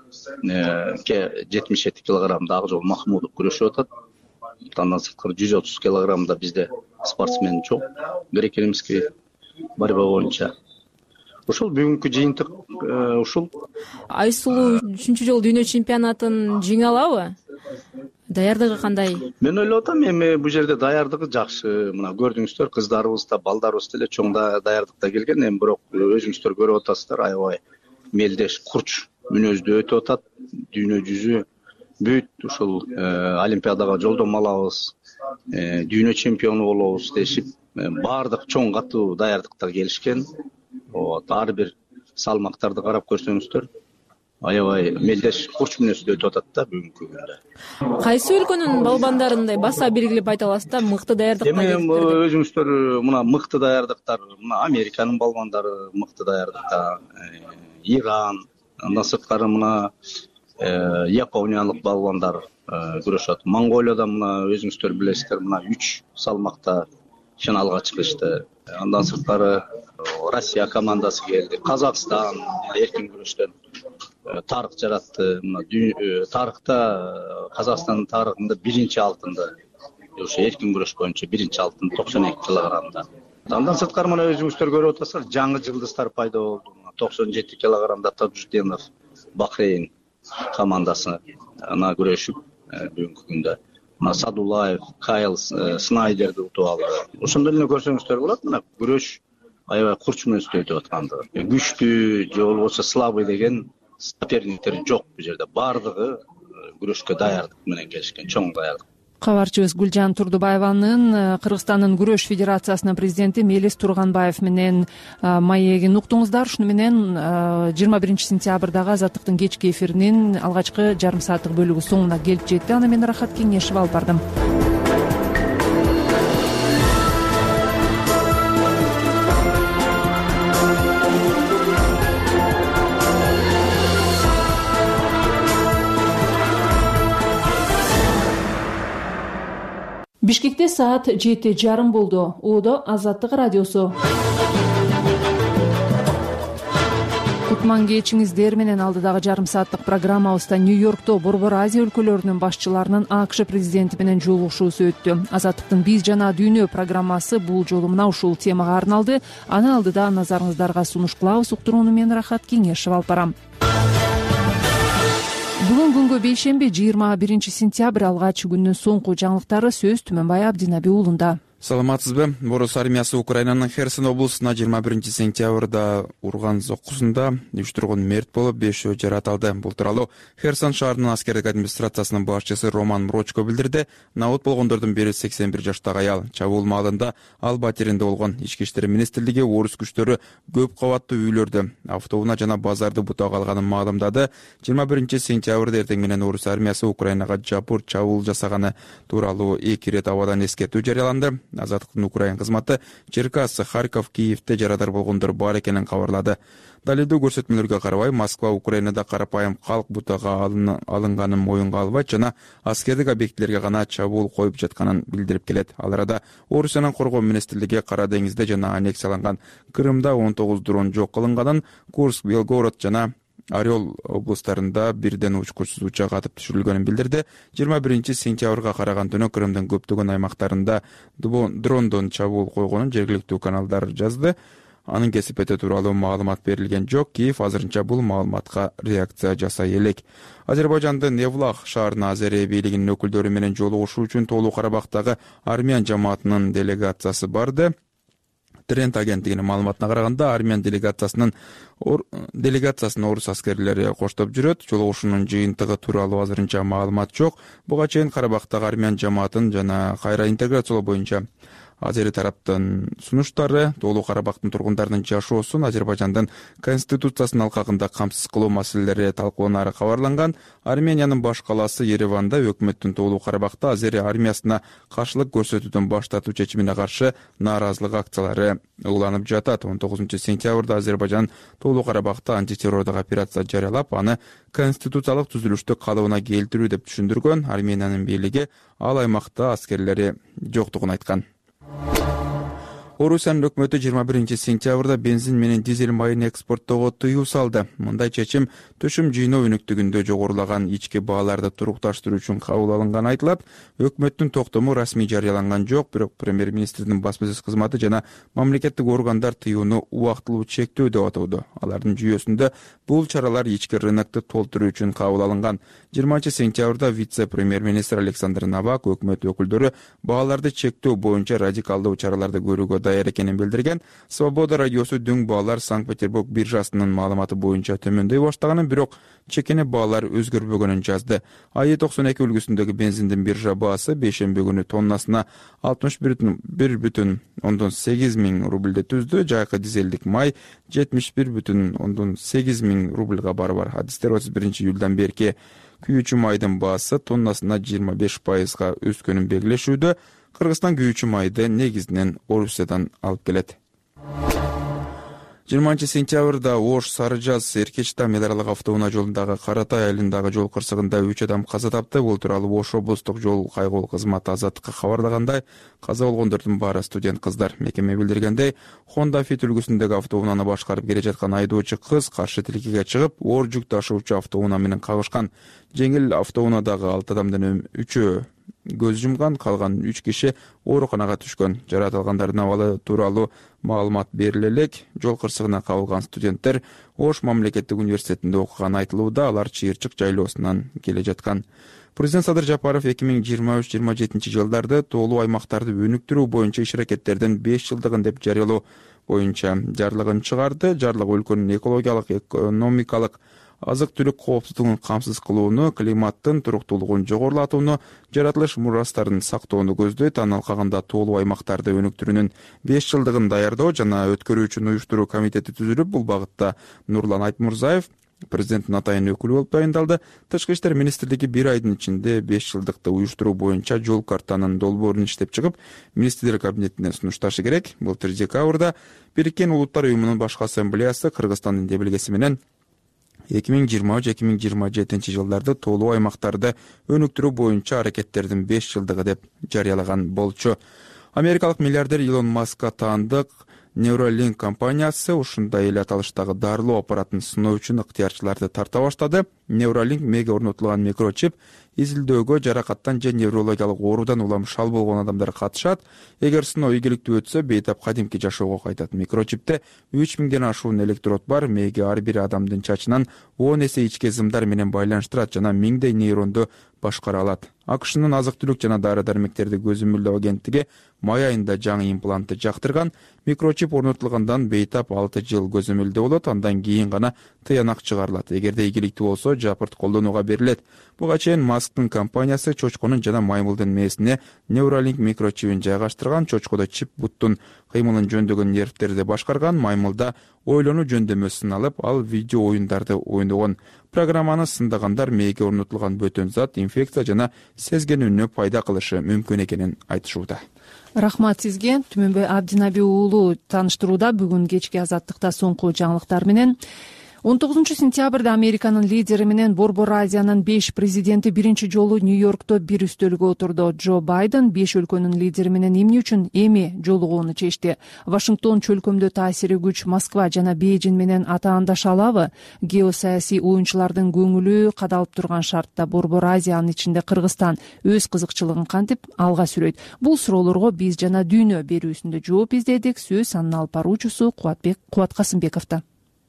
жетимиш жети килограммда Акжол Махмудов күрөшүп атат. Андан сырткары жүз отуз килограммда бизде спортсмен жок. Грек-римский борьба боюнча. Ошол бүгүнкү жыйынтык ушул. Айсулуу үчүнчү жолу дүйнө чемпионатын жеңе алабы? Даярдыгы кандай? Мен ойлоп атам, эми бул жерде даярдыгы жакшы. Мына көрдүңүздөр, кыздарыбыз да, балдарыбыз деле чоң даярдыкта келген. Эми бирок өзүңүздөр көрүп атасыздар, аябай мелдеш, курч мүнөздүү өтүп атат. Дүйнө жүзү бүт ушул олимпиадага жолдомо алабыз, дүйнө чемпиону болобуз дешип, баардык чоң катуу даярдыкта келишкен. Ар бир салмактарды карап көрсөңүздөр, аябай мелдеш, курч мүнөздүү өтүп атат да бүгүнкү күндө. Кайсы өлкөнүн балбандарындай баса белгилеп айта аласыз да, мыкты даярдыкта? Эми өзүңүздөр мына мыкты даярдыктар, мына Американын балбандары мыкты даярдыкта, Иран, андан сырткары мына Япониялык балбандар күрөшөт. Монголияда мына өзүңүздөр билесиздер, мына үч салмакта финалга чыгышты. Андан сырткары Россия командасы келди. Казакстан эркин күрөштөн тарых жаратты. Мына тарыхта Казакстандын тарыхында биринчи алтынды. Ошо эркин күрөш боюнча биринчи алтын токсон эки килограммда. Андан сырткары мына өзүңүздөр көрүп атасыздар, жаңы жылдыздар пайда болду. токсон жети килограммда Таджуддинов Бахрейн командасы ана күрөшүп бүгүнкү күндө. Мына Садулаев, Кайл Снайдерди утуп алды. Ошондой эле көрсөңүздөр болот. Мына күрөш аябай курч мүнөздүү өтүп атканды. Күчтүү же болбосо слабый деген соперниктер жок бул жерде. Бардыгы күрөшкө даярдык менен келишкен, чоң даярдык. кабарчыбыз Гүлжан Турдубаеванын Кыргызстандын күрөш федерациясынын президенти Мелис Турганбаев менен маегин уктуңуздар. Ушуну менен жыйырма биринчи сентябрдагы Азаттыктын кечки эфиринин алгачкы жарым сааттык бөлүгү соңуна келип жетти. Аны мен Рахат Кеңешев алып бардым. Бишкекте саат жети жарым болду. Оодо Азаттык радиосу. Кутман кечиңиздер менен алдыдагы жарым сааттык программабызда Нью-Йоркто Борбор Азия өлкөлөрүнүн башчыларынын АКШ президенти менен жолугушуусу өттү. Азаттыктын биз жана дүйнө программасы бул жолу мына ушул темага арналды. Аны алдыда назарыңыздарга сунуш кылабыз. Уктурууну мен Рахат Кеңешев алып барам. Бүгүн күнгө бейшемби жыйырма биринчи сентябрь алгач күндүн соңку жаңылыктары сөз Түмөнбай Абдинаби уулунда. Саламатсызбы? Орус армиясы Украинанын Херсон облусуна жыйырма биринчи сентябрда урган зоккусунда үч тургун мерт болуп, бешөө жаратылды. Бул тууралуу Херсон шаарынын аскердик администрациясынын башчысы Роман Мрочко билдирди. Набыт болгондордун бири сексен бир жаштагы аял. Чабуул маалында ал батиринде болгон. Ички иштер министрлиги орус күчтөрү көп кабаттуу үйлөрдү, автоунаа жана базарды бутага алганын маалымдады. жыйырма биринчи сентябрда эртең менен орус армиясы Украинага жапыр чабуул жасаганы тууралуу эки ирет абадан эскертүү жарыяланды. Азаттыктын Украин кызматы Черкас, Харьков, Киевде жарадар болгондор бар экенин кабарлады. Далилдүү көрсөтмөлөргө карабай, Москва Украинада карапайым калк бутага алынганын моюнга албайт жана аскердик объектилерге гана чабуул коюп жатканын билдирип келет. Ал арада Орусиянын коргоо министрлиги Кара деңизде жана аннексияланган Крымда он тогуз дрон жок кылынганын, Курск, Белгород жана Орел областарында бирден учкучсуз учак атып түшүрүлгөнүн билдирди. жыйырма биринчи сентябрга караган түнү Крымдын көптөгөн аймактарында дрондон чабуул койгонун жергиликтүү каналдар жазды. Анын кесип эте тууралуу маалымат берилген жок. Киев азырынча бул маалыматка реакция жасай элек. Азербайжандын Евлах шаарына Азерия бийлигинин өкүлдөрү менен жолугушуу үчүн Тоолуу Карабактагы армян жамаатынын делегациясы барды. Трент агенттигинин маалыматына караганда, армян делегациясынын делегациясын орус аскерлери коштоп жүрөт. Жолугушуунун жыйынтыгы тууралуу азырынча маалымат жок. Буга чейин Карабактагы армян жамаатын жана кайра интеграциялоо боюнча Азери тараптын сунуштары, Тоолуу Карабактын тургундарынын жашоосун Азербайжандын конституциясынын алкагында камсыз кылуу маселелери талкууланары кабарланган. Армениянын баш калаасы Ереванда өкмөттүн Тоолуу Карабакта Азери армиясына каршылык көрсөтүүдөн баш тартуу чечимине каршы нааразылык акциялары уланып жатат. он тогузунчу сентябрда Азербайжан Тоолуу Карабакта антитеррордук операция жарыялап, аны конституциялык түзүлүштү калыбына келтирүү деп түшүндүргөн. Армениянын бийлиги ал аймакта аскерлери жоктугун айткан. Орусиянын өкмөтү жыйырма биринчи сентябрда бензин менен дизель майын экспорттоого тыюу салды. Мындай чечим төшүм жыйноо өнүктүгүндө жогорулаган ички бааларды турукташтыруу үчүн кабыл алынганы айтылат. Өкмөттүн токтому расмий жарыяланган жок, бирок премьер-министрдин басма сөз кызматы жана мамлекеттик органдар тыюуну убактылуу чектөө деп атоодо. Алардын жүйөсүндө бул чаралар ички рынокты толтуруу үчүн кабыл алынган. жыйырманчы сентябрда вице-премьер-министр Александр Новак өкмөт өкүлдөрү бааларды чектөө боюнча радикалдуу чараларды көрүүгө даяр экенин билдирген. Свобода радиосу дүң баалар Санкт-Петербург биржасынын маалыматы боюнча төмөндөй баштаганын, бирок чекене баалар өзгөрбөгөнүн жазды. АИ токсон эки үлгүсүндөгү бензиндин биржа баасы бейшемби күнү тоннасына алтымыш бир бүтүн ондон сегиз миң рубльди түздү. Жайкы дизелдик май жетимиш бир бүтүн ондон сегиз миң рубльга барабар. Адистер отуз биринчи июлдан берки күйүүчү майдын баасы тоннасына жыйырма беш пайызга өскөнүн белгилешүүдө. Кыргызстан күйүүчү майды негизинен Орусиядан алып келет. жыйырманчы сентябрда Ош Сары-Жаз Эркеч-Там эл аралык автоунаа жолундагы Каратай айылындагы жол кырсыгында үч адам каза тапты. Бул тууралуу Ош облустук жол кайгылуу кызматы Азаттыкка кабарлагандай, каза болгондордун баары студент кыздар. Мекеме билдиргендей, Honda Fit үлгүсүндөгү автоунааны башкарып келе жаткан айдоочу кыз каршы тилкеге чыгып, оор жүк ташуучу автоунаа менен кагышкан. Жеңил автоунаадагы алты адамдын үчөө көз жумган, калган үч киши ооруканага түшкөн. Жаратылгандардын абалы тууралуу маалымат бериле элек. Жол кырсыгына кабылган студенттер Ош мамлекеттик университетинде окуганы айтылууда, алар Чыйырчык жайлоосунан келе жаткан. Президент Садыр Жапаров эки миң жыйырма үч жыйырма жетинчи жылдарды тоолуу аймактарды өнүктүрүү боюнча иш-аракеттердин беш жылдыгын деп жарыялоо боюнча жарлыгын чыгарды. Жарлык өлкөнүн экологиялык, экономикалык, азык түлүк коопсуздугун камсыз кылууну, климаттын туруктуулугун жогорулатууну, жаратылыш мурастарын сактоону көздөйт. Анын алкагында тоолуу аймактарды өнүктүрүүнүн беш жылдыгын даярдоо жана өткөрүү үчүн уюштуруу комитети түзүлүп, бул багытта Нурлан Айтмурзаев президенттин атайын өкүлү болуп тайындалды. Тышкы иштер министрлиги бир айдын ичинде беш жылдыкты уюштуруу боюнча жол картанын долбоорун иштеп чыгып, министрлер кабинетине сунушташы керек. Былтыр декабрда Бириккен Улуттар уюмунун башкы ассамблеясы Кыргызстандын демилгеси менен эки миң жыйырма үч эки миң жыйырма жетинчи жылдарды тоолуу аймактарды өнүктүрүү боюнча аракеттердин беш жылдыгы деп жарыялаган болчу. Америкалык миллиардер Илон Маскка таандык Neuralink компаниясы ушундай эле аталыштагы дарылоо аппаратын сыноо үчүн ыктыярчыларды тарта баштады. Neuralink мээге орнотулган микрочип изилдөөгө жаракаттан же неврологиялык оорудан улам шал болгон адамдар катышат. Эгер сыноо ийгиликтүү өтсө, бейтап кадимки жашоого кайтат. Микрочипте үч миңден ашуун электрод бар. Мээге ар бир адамдын чачынан он эсе ичке зымдар менен байланыштырат жана миңдей нейронду башкара алат. АКШнын азык-түлүк жана дары-дармектерди көзөмөлдөө агенттиги май айында жаңы имплантты жактырган. Микрочип орнотулгандан бейтап алты жыл көзөмөлдөө болот, андан кийин гана тыянак чыгарылат. Эгерде ийгиликтүү болсо, жапырт колдонууга берилет. Буга чейин Масктын компаниясы чочконун жана маймылдын мээсине Neuralink микрочибин жайгаштырган. Чочкодо чип буттун кыймылын жөндөгөн нервтерди башкарган. Маймылда ойлонуу жөндөмөсүн алып, ал видео оюндарды ойногон. Программаны сындагандар мээге орнотулган бөтөн зат инфекция жана сезгенүүнү пайда кылышы мүмкүн экенин айтышууда. Рахмат сизге. Түмөнбөй Абдинаби уулу тааныштырууда бүгүн кечки Азаттыкта соңку жаңылыктар менен. он тогузунчу сентябрда Американын лидери менен Борбор Азиянын беш президенти биринчи жолу Нью-Йоркто бир үстөлгө отурду. Джо Байден беш өлкөнүн лидери менен эмне үчүн эми жолугууну чечти. Вашингтон чөлкөмдө таасири күч Москва жана Бейжин менен атаандаша алабы? Геосаясий оюнчулардын көңүлү кадалып турган шартта Борбор Азиянын ичинде Кыргызстан өз кызыкчылыгын кантип алга сүрөйт? Бул суроолорго биз жана дүйнө берүүсүндө жооп издедик. Сөз анын алып баруучусу Кубатбек Кубат Касымбековдо.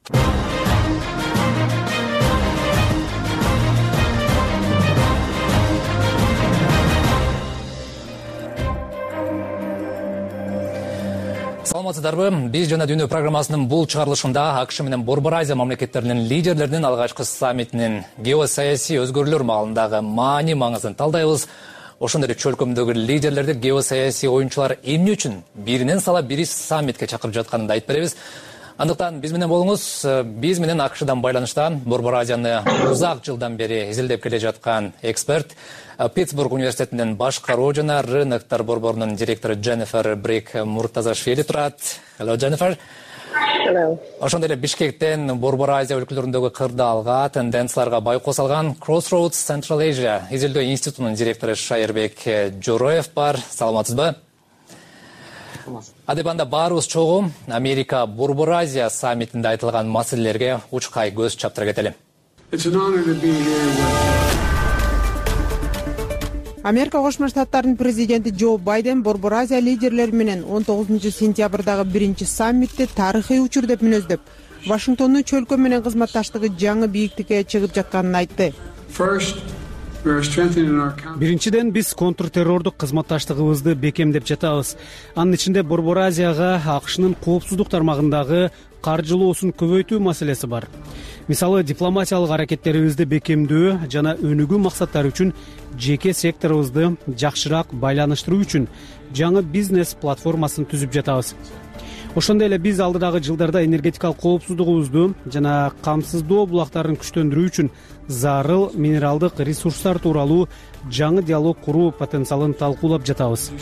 Саламатсыздарбы? Биз жана дүйнө программасынын бул чыгарылышында АКШ менен Борбор Азия мамлекеттеринин лидерлеринин алгачкы саммитинин геосаясий өзгөрүүлөр маалындагы маани маңызын талдайбыз. Ошондой эле чөлкөмдөгү лидерлерди геосаясий оюнчулар эмне үчүн биринен сала бири саммитке чакырып жатканын да айтып беребиз. Андыктан биз менен болуңуз. Биз менен АКШдан байланышта Борбор Азияны узак жылдан бери изилдеп келе жаткан эксперт, Питтсбург университетинин башкаруу жана рыноктор борборунун директору Дженнифер Брик Муртазашвили турат. Hello, Jennifer. Hello. Ошондой эле Бишкектен Борбор Азия өлкөлөрүндөгү кырдаалга, тенденцияларга байкоо салган Crossroads Central Asia изилдөө институтунун директору Шайырбек Жороев бар. Саламатсызбы? Адебанда баарыбыз чогуу Америка Борбор Азия саммитинде айтылган маселелерге учкай көз чаптыра кетели. Америка Кошмо Штаттарынын президенти Джо Байден Борбор Азия лидерлери менен он тогузунчу сентябрдагы биринчи саммитти тарыхый учур деп мүнөздөп, Вашингтондун чөлкө менен кызматташтыгы жаңы бийиктикке чыгып жатканын айтты. Биринчиден, биз контртеррордук кызматташтыгыбызды бекемдеп жатабыз. Анын ичинде Борбор Азияга АКШнын коопсуздук тармагындагы каржылоосун көбөйтүү маселеси бар. Мисалы, дипломатиялык аракеттерибизди бекемдөө жана өнүгүү максаттары үчүн жеке секторубузду жакшыраак байланыштыруу үчүн жаңы бизнес платформасын түзүп жатабыз. Ошондой эле биз алдыдагы жылдарда энергетикалык коопсуздугубузду жана камсыздоо булактарын күчтөндүрүү үчүн зарыл минералдык ресурстар тууралуу жаңы диалог куруу потенциалын талкуулап жатабыз.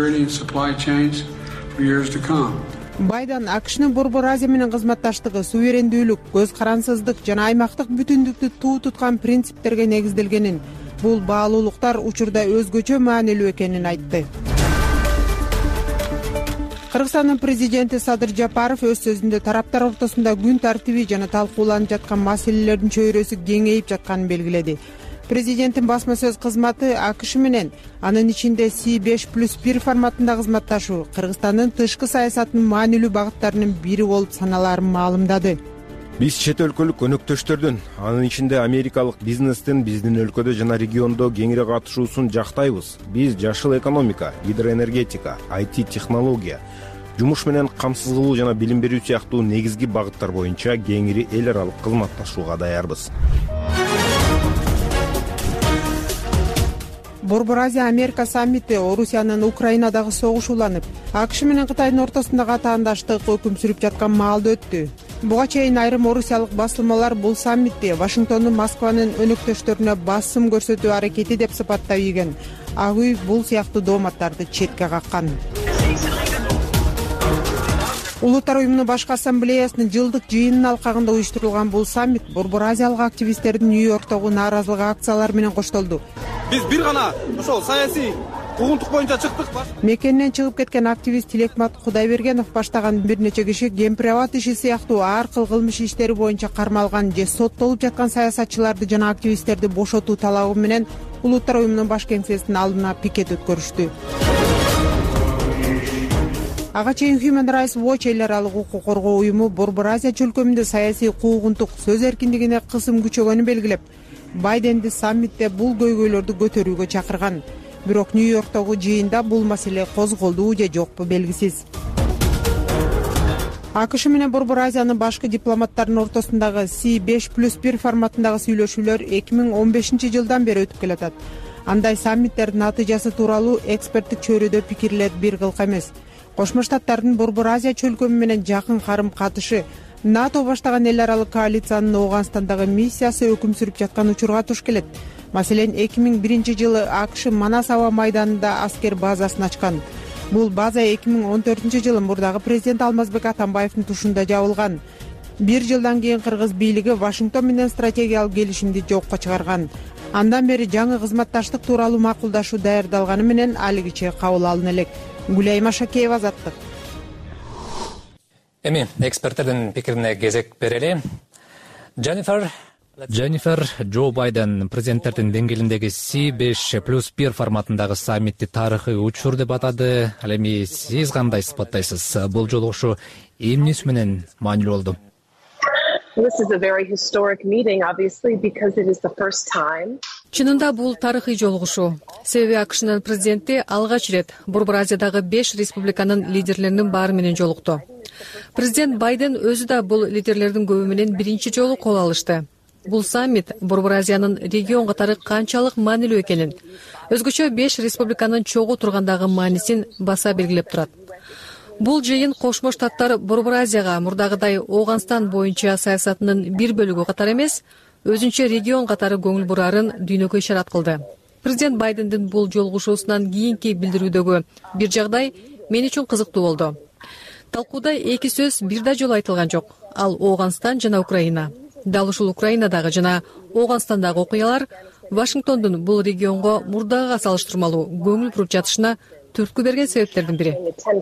Байден АКШнын Борбор Азия менен кызматташтыгы суверендүүлүк, көз карансыздык жана аймактык бүтүндүктү туу туткан принциптерге негизделгенин, бул баалуулуктар учурда өзгөчө маанилүү экенин айтты. Кыргызстандын президенти Садыр Жапаров өз сөзүндө тараптар ортосунда күн тартиби жана талкууланып жаткан маселелердин чөйрөсү кеңейип жатканын белгиледи. Президенттин басма сөз кызматы АКШ менен, анын ичинде Си беш плюс бир форматында кызматташуу Кыргызстандын тышкы саясатынын маанилүү багыттарынын бири болуп саналарын маалымдады. Биз чет өлкөлүк өнөктөштөрдүн, анын ичинде америкалык бизнестин биздин өлкөдө жана региондо кеңири катышуусун жактайбыз. Биз жашыл экономика, гидроэнергетика, ай ти технология, жумуш менен камсыз кылуу жана билим берүү сыяктуу негизги багыттар боюнча кеңири эл аралык кызматташууга даярбыз. Борбор Азия Америка саммити Орусиянын Украинадагы согуш уланып, АКШ менен Кытайдын ортосундагы атаандаштык өкүм сүрүп жаткан маалда өттү. Буга чейин айрым орусиялык басылмалар бул саммитти Вашингтондун Москванын өнөктөштөрүнө басым көрсөтүү аракети деп сыпаттап ийген. Ак үй бул сыяктуу дооматтарды четке каккан. Улуттар уюмунун башкы ассамблеясынын жылдык жыйынынын алкагында уюштурулган бул саммит Борбор Азиялык активисттердин Нью-Йорктогу нааразылык акциялары менен коштолду. Биз бир гана ошол саясий куугунтук боюнча чыктык. Мекенинен чыгып кеткен активист Тилекмат Кудайбергенов баштаган бир нече киши кемпирабад иши сыяктуу ар кыл кылмыш иштери боюнча кармалган же соттолуп жаткан саясатчыларды жана активисттерди бошотуу талабы менен Улуттар уюмунун баш кеңсесинин алдына пикет өткөрүштү. Ага чейин Human Rights Watch эл аралык укук коргоо уюму Борбор Азия чөлкөмүндө саясий куугунтук, сөз эркиндигине кысым күчөгөнүн белгилеп, Байденди саммитте бул көйгөйлөрдү көтөрүүгө чакырган. Бирок Нью-Йорктогу жыйында бул маселе козголдубу же жокпу белгисиз. АКШ менен Борбор Азиянын башкы дипломаттарынын ортосундагы Си беш плюс бир форматындагы сүйлөшүүлөр эки миң он бешинчи жылдан бери өтүп келатат. Андай саммиттердин натыйжасы тууралуу эксперттик чөйрөдө пикирлер бир кылка эмес. Кошмо Штаттардын Борбор Азия чөлкөмү менен жакын карым катышы, НАТО баштаган эл аралык коалициянын Ооганстандагы миссиясы өкүм сүрүп жаткан учурга туш келет. Маселен, эки миң биринчи жылы АКШ Манас аба майданында аскер базасын ачкан. Бул база эки миң он төртүнчү жылы мурдагы президент Алмазбек Атамбаевдин тушунда жабылган. Бир жылдан кийин кыргыз бийлиги Вашингтон менен стратегиялык келишимди жокко чыгарган. Андан бери жаңы кызматташтык тууралуу макулдашуу даярдалганы менен алигиче кабыл алына элек. Гүлай Машакеева, Азаттык. Эми эксперттердин пикирине кезек берели. Дженнифер Дженнифер Джо Байден президенттердин деңгээлиндеги Си беш плюс бир форматындагы саммитти тарыхый учур деп атады. Ал эми сиз кандай сыпаттайсыз? Бул жолугушуу эмнеси менен маанилүү болду? This is a very historic meeting, obviously, because it is the first time. Чынында бул тарыхый жолугушуу. Себеби АКШнын президенти алгач ирет Борбор Азиядагы беш республиканын лидерлеринин баары менен жолукту. Президент Байден өзү да бул лидерлердин көбү менен биринчи жолу кол алышты. Бул саммит Борбор Азиянын регион катары канчалык маанилүү экенин, өзгөчө беш республиканын чогуу тургандагы маанисин баса белгилеп турат. Бул жыйын Кошмо Штаттар Борбор Азияга мурдагыдай Ооганстан боюнча саясатынын бир бөлүгү катары эмес, өзүнчө регион катары көңүл бурарын дүйнөгө ишарат кылды. Президент Байдендин бул жолугушуусунан кийинки билдирүүдөгү бир жагдай мен үчүн кызыктуу болду. Талкууда эки сөз бир да жолу айтылган жок. Ал Ооганстан жана Украина. Дал ушул Украинадагы жана Ооганстандагы окуялар Вашингтондун бул регионго мурдагыга салыштырмалуу көңүл буруп жатышына түрткү берген себептердин бири.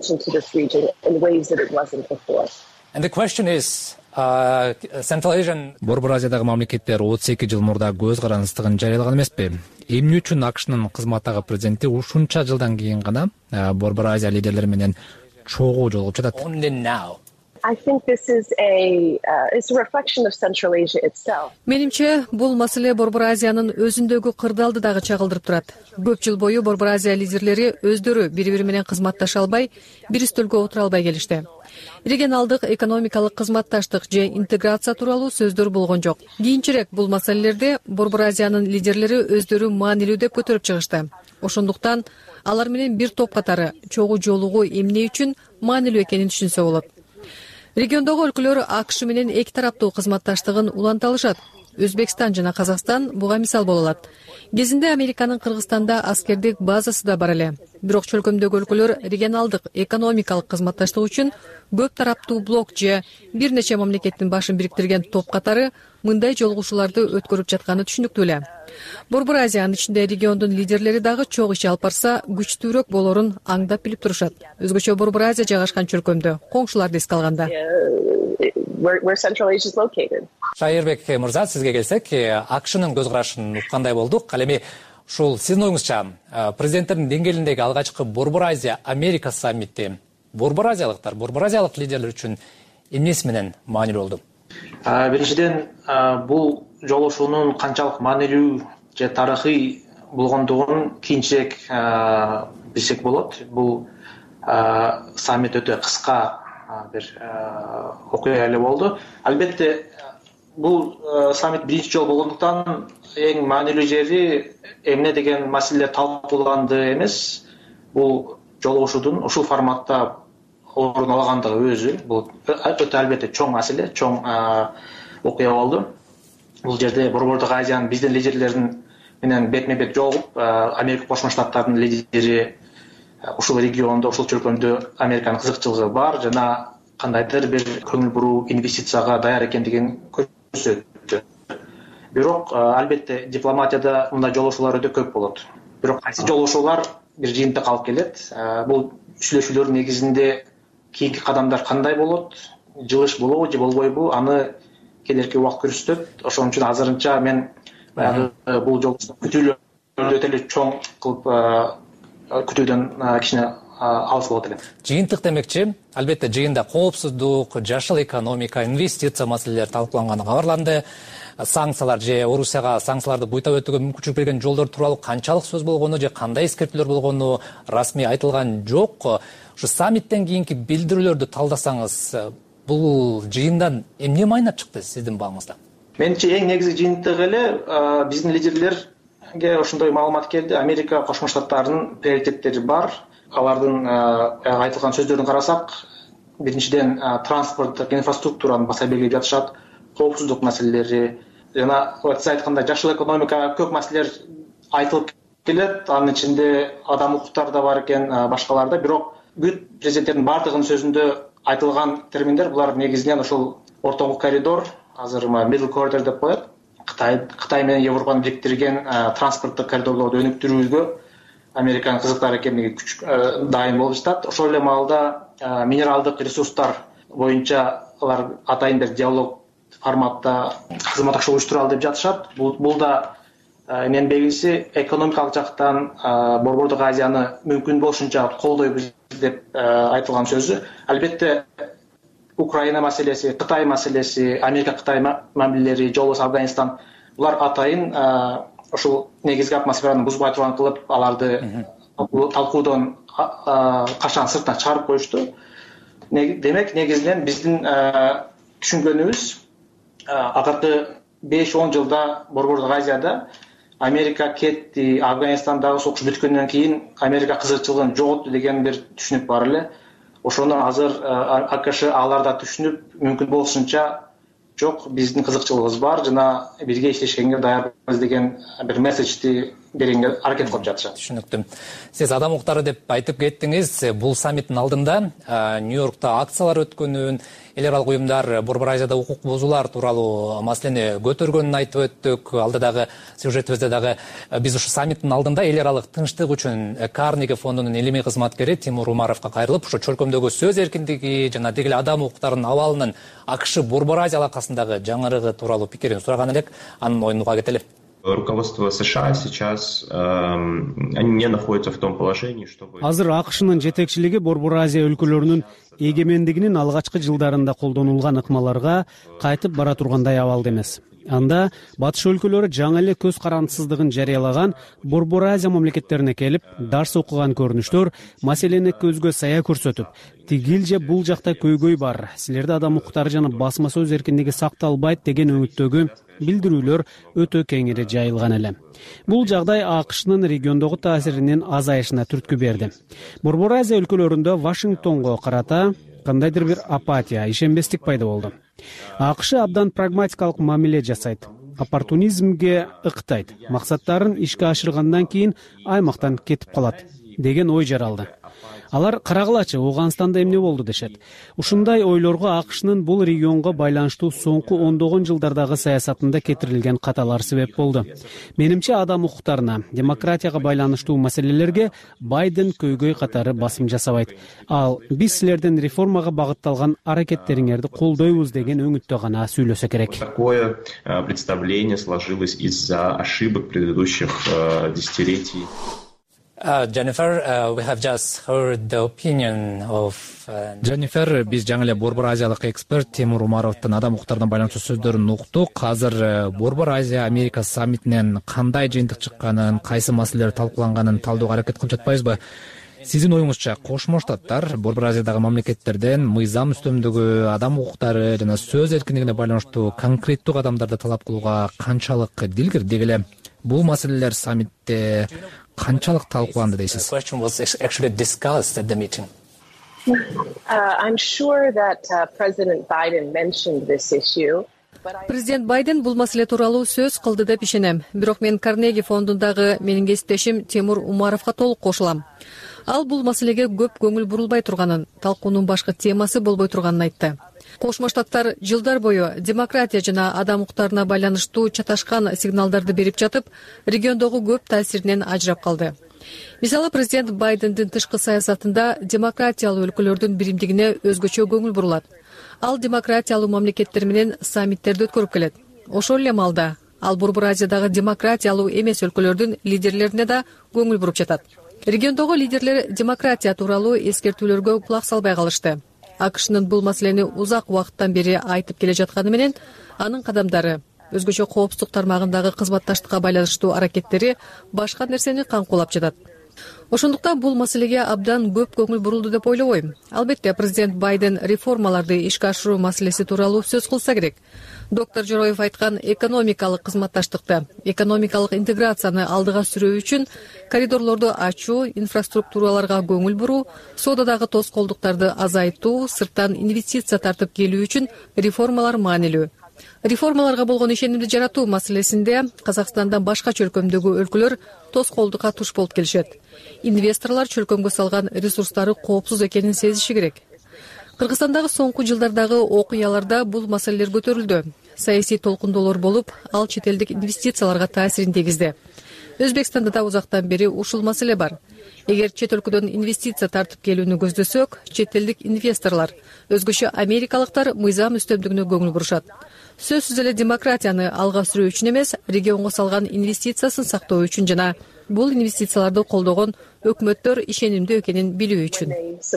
And the question is, uh, Central Asian Борбор Азиядагы мамлекеттер отуз эки жыл мурда көз карандыстыгын жарыялаган эмеспи? Эмне үчүн АКШнын кызматтагы президенти ушунча жылдан кийин гана Борбор Азия лидерлери менен чогуу жолугуп жатат? Only now. I think this is a uh, it's a reflection of Central Asia itself. Менимче, бул маселе Борбор Азиянын өзүндөгү кырдаалды дагы чагылдырып турат. Көп жыл бою Борбор Азия лидерлери өздөрү бири-бири менен кызматташа албай, бир үстөлгө отура албай келишти. Регионалдык экономикалык кызматташтык же интеграция тууралуу сөздөр болгон жок. Кийинчерээк бул маселелерди Борбор Азиянын лидерлери өздөрү маанилүү деп көтөрүп чыгышты. Ошондуктан алар менен бир топ катары чогуу жолугуу эмне үчүн маанилүү экенин түшүнсө болот. Региондогу өлкөлөр АКШ менен эки тараптуу кызматташтыгын уланта алышат. Өзбекстан жана Казакстан буга мисал боло алат. Кезинде Американын Кыргызстанда аскердик базасы да бар эле. Бирок чөлкөмдөгү өлкөлөр регионалдык экономикалык кызматташтык үчүн көп тараптуу блок же бир нече мамлекеттин башын бириктирген топ катары мындай жолугушууларды өткөрүп жатканы түшүнүктүү эле. Борбор Азиянын ичинде региондун лидерлери дагы чогуу иш алып барса, күчтүүрөөк болорун аңдап билип турушат. Өзгөчө Борбор Азия жайгашкан чөлкөмдө, коңшуларды эске алганда. Where Central Asia is located. Шайырбек мырза, сизге келсек, АКШнын көз карашын уккандай болдук. Ал эми ушул сиздин оюңузча президенттердин деңгээлиндеги алгачкы Борбор Азия Америка саммити Борбор Азиялыктар, Борбор Азиялык лидерлер үчүн эмнеси менен маанилүү болду? Биринчиден, бул жолугушуунун канчалык маанилүү же тарыхый болгондугун кийинчерээк билсек болот. Бул саммит өтө кыска бир окуя эле болду. Албетте бул саммит биринчи жолу болгондуктан эң маанилүү жери эмне деген маселелер талкууланды эмес, бул жолугушуудун ушул форматта орун алгандыгы өзү бул өтө албетте чоң маселе, чоң окуя болду. Бул жерде Борбордук Азиянын биздин лидерлерин менен бетме бет жолугуп, Америка Кошмо Штаттарынын лидери ушул региондо, ушул чөлкөмдө Американын кызыкчылыгы бар жана кандайдыр бир көңүл буруу инвестицияга даяр экендигин көрсөттү. Бирок албетте дипломатияда мындай жолугушуулар өтө көп болот. Бирок кайсы жолугушуулар бир жыйынтыкка алып келет. Бул сүйлөшүүлөр негизинде кийинки кадамдар кандай болот, жылыш болобу же болбойбу, аны келерки убакыт көрсөтөт. Ошон үчүн азырынча мен баягы бул жолдо күтүүлөрдү өтө эле чоң кылып күтүүдөн кичине алыс болот элем. Жыйынтык демекчи, албетте жыйында коопсуздук, жашыл экономика, инвестиция маселелери талкууланганы кабарланды. Санкциялар же Орусияга санкцияларды буйтап өтүүгө мүмкүнчүлүк берген жолдор тууралуу канчалык сөз болгону же кандай эскертүүлөр болгону расмий айтылган жок. Ушу саммиттен кийинки билдирүүлөрдү талдасаңыз, бул жыйындан эмне майнап чыкты сиздин багыңызда? Менимче эң негизги жыйынтык эле биздин лидерлерге ошондой маалымат келди. Америка Кошмо Штаттарынын приоритеттери бар. Алардын айтылган сөздөрүн карасак, биринчиден транспорттук инфраструктураны баса белгилеп жатышат, коопсуздук маселелери жана сиз айткандай жашыл экономика көп маселелер айтылып келет. Анын ичинде адам укуктары да бар экен, башкалар да. Бирок бүт президенттердин бардыгынын сөзүндө айтылган терминдер булар негизинен ошол ортоңку коридор, азыр middle corridor деп коет. Кытай Кытай менен Европаны бириктирген транспорттук коридорлорду өнүктүрүүгө Американын кызыктар экендиги дайым болуп жатат. Ошол эле маалда минералдык ресурстар боюнча алар атайын бир диалог форматта кызматташуу уюштуралы деп жатышат. Бул да эмненин белгиси, экономикалык жактан Борбордук Азияны мүмкүн болушунча колдойбуз деп айтылган сөзү. Албетте Украина маселеси, Кытай маселеси, Америка-Кытай мамилелери, жолбос Афганистан, булар атайын ошол негизги атмосфераны бузбай турган кылып, аларды талкуудон качан сыртына чыгарып коюшту. Демек, негизинен биздин түшүнгөнүбүз, акыркы беш он жылда Борбордук Азияда Америка кетти, Афганистандагы согуш бүткөндөн кийин Америка кызыкчылыгын жоготту деген бир түшүнүк бар эле. Ошону азыр АКШ аларда түшүнүп, мүмкүн болушунча жок, биздин кызыкчылыгыбыз бар жана бирге иштешкенге даярбыз деген бир месседжди бергенге аракет кылып жатышат. Түшүнүктүү. Сиз адам укуктары деп айтып кеттиңиз. Бул саммиттин алдында Нью-Йоркто акциялар өткөнүн, эл аралык уюмдар Борбор Азияда укук бузуулар тууралуу маселени көтөргөнүн айтып өттүк. Алда дагы сюжетибизде дагы биз ушу саммиттин алдында эл аралык тынчтык үчүн Карнеги фондунун илимий кызматкери Тимур Умаровго кайрылып, ушу чөлкөмдөгү сөз эркиндиги жана деги эле адам укуктарынын абалынын АКШ Борбор Азия алакасындагы жаңырыгы тууралуу пикирин сураган элек. Анын оюн уга кетели. Руководство США сейчас э, они не находятся в том положении, чтобы... Азыр АКШнын жетекчилиги Борбор Азия өлкөлөрүнүн эгемендигинин алгачкы жылдарында колдонулган ыкмаларга кайтып бара тургандай абалда эмес. Анда батыш өлкөлөрү жаңы эле көз карандысыздыгын жарыялаган Борбор Азия мамлекеттерине келип, дарс окуган көрүнүштөр маселени көзгө сая көрсөтүп, тигил же бул жакта көйгөй бар, силерде адам укуктары жана басма сөз эркиндиги сакталбайт деген өңүттөгү билдирүүлөр өтө кеңири жайылган эле. Бул жагдай АКШнын региондогу таасиринин азайышына түрткү берди. Борбор Азия өлкөлөрүндө Вашингтонго карата кандайдыр бир апатия, ишенбестик пайда болду. АКШ абдан прагматикалык мамиле жасайт, оппортунизмге ыктайт, максаттарын ишке ашыргандан кийин аймактан кетип калат деген ой жаралды. Алар карагылачы, Ооганстанда эмне болду дешет. Ушундай ойлорго АКШнын бул регионго байланыштуу соңку ондогон жылдардагы саясатында кетирилген каталар себеп болду. Менимче адам укуктарына, демократияга байланыштуу маселелерге Байден көйгөй катары басым жасабайт. Ал биз силердин реформага багытталган аракеттериңерди колдойбуз деген өңүттө гана сүйлөсө керек. Такое представление сложилось из-за ошибок предыдущих десятилетий. Uh, Jennifer, uh, we have just heard the opinion of uh... Jennifer, биз жаңы эле Борбор Азиялык эксперт Тимур Умаровдун адам укуктарына байланыштуу сөздөрүн уктук. Азыр Борбор Азия Америка саммитинен кандай жыйынтык чыкканын, кайсы маселелер талкууланганын талдоого аракет кылып жатпайбызбы? Сиздин оюңузча Кошмо Штаттар Борбор Азиядагы мамлекеттерден мыйзам үстөмдүгү, адам укуктары жана сөз эркиндигине байланыштуу конкреттүү кадамдарды талап кылууга канчалык дилгир, деги эле бул маселелер саммитте канчалык талкууланды дейсиз? I'm sure that uh, President Biden mentioned this issue. Президент Байден бул маселе тууралуу сөз кылды деп ишенем. Бирок мен Карнеги фондундагы менин кесиптешим Тимур Умаровго толук кошулам. Ал бул маселеге көп көңүл бурулбай турганын, талкуунун башка темасы болбой турганын айтты. Кошмо Штаттар жылдар бою демократия жана адам укуктарына байланыштуу чаташкан сигналдарды берип жатып, региондогу көп таасиринен ажырап калды. Мисалы, президент Байдендин тышкы саясатында демократиялуу өлкөлөрдүн биримдигине өзгөчө көңүл бурулат. Ал демократиялуу мамлекеттер менен саммиттерди өткөрүп келет. Ошол эле маалда ал Борбор Азиядагы демократиялуу эмес өлкөлөрдүн лидерлерине да көңүл буруп жатат. Региондогу лидерлер демократия тууралуу эскертүүлөргө кулак салбай калышты. АКШнын бул маселени узак убакыттан бери айтып келе жатканы менен анын кадамдары, өзгөчө коопсуздук тармагындагы кызматташтыкка байланыштуу аракеттери башка нерсени каңкуулап жатат. Ошондуктан бул маселеге абдан көп көңүл бурулду деп ойлобойм. Албетте, президент Байден реформаларды ишке ашыруу маселеси тууралуу сөз кылса керек. Доктор Жороев айткан экономикалык кызматташтыкты, экономикалык интеграцияны алдыга сүрүү үчүн коридорлорду ачуу, инфраструктураларга көңүл буруу, соодадагы тоскоолдуктарды азайтуу, сырттан инвестиция тартып келүү үчүн реформалар маанилүү. Реформаларга болгон ишенимди жаратуу маселесинде Казакстандан башка чөлкөмдөгү өлкөлөр тоскоолдукка туш болуп келишет. Инвесторлор чөлкөмгө салган ресурстары коопсуз экенин сезиши керек. Кыргызстандагы соңку жылдардагы окуяларда бул маселелер көтөрүлдү. Саясий толкундоолор болуп, ал чет элдик инвестицияларга таасирин тийгизди. Өзбекстанда да узактан бери ушул маселе бар. Эгер чет өлкөдөн инвестиция тартып келүүнү көздөсөк, чет элдик инвесторлор, өзгөчө америкалыктар мыйзам үстөмдүгүнө көңүл бурушат. Сөзсүз эле демократияны алга сүрүү үчүн эмес, регионго салган инвестициясын сактоо үчүн жана бул инвестицияларды колдогон өкмөттөр ишенимдүү экенин билүү үчүн.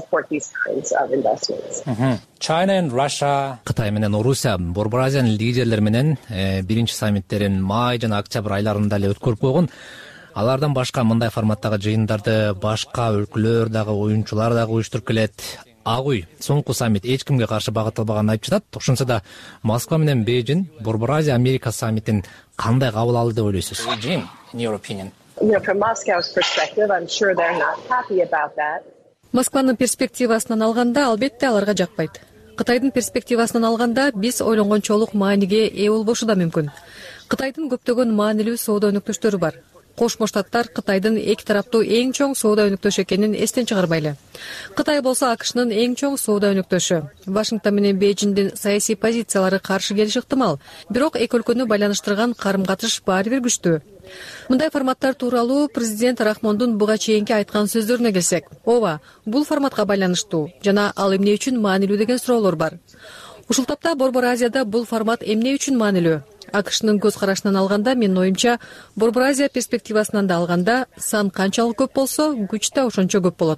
Кытай менен Орусия Борбор Азиянын лидерлери менен биринчи саммиттерин май жана октябрь айларында эле өткөрүп койгон. Алардан башка мындай форматтагы жыйындарды башка өлкөлөр дагы, оюнчулар дагы уюштуруп келет. Ак үй соңку саммит эч кимге каршы багытталбаганын айтып жатат. Ошонсо да Москва менен Бейжин Борбор Азия Америка саммитин кандай кабыл алды деп ойлойсуз? Москванын перспективасынан алганда, албетте аларга жакпайт. Кытайдын перспективасынан алганда, биз ойлонгончолук мааниге ээ болбошу да мүмкүн. Кытайдын көптөгөн маанилүү соода өнөктөштөрү бар. Кошмо Штаттар Кытайдын эки тараптуу эң чоң соода өнөктөшү экенин эстен чыгарбайлы. Кытай болсо АКШнын эң чоң соода өнөктөшү. Вашингтон менен Бейжиндин саясий позициялары каршы келиши ыктымал, бирок эки өлкөнү байланыштырган карым-катыш баары бир күчтүү. Мындай форматтар тууралуу президент Рахмондун буга чейинки айткан сөздөрүнө келсек, ооба, бул форматка байланыштуу жана ал эмне үчүн маанилүү деген суроолор бар. Ушул тапта Борбор Азияда бул формат эмне үчүн маанилүү? АКШнын көз карашынан алганда, менин оюмча, Борбор Азия перспективасынан да алганда, сан канчалык көп болсо, күч да ошончо көп болот.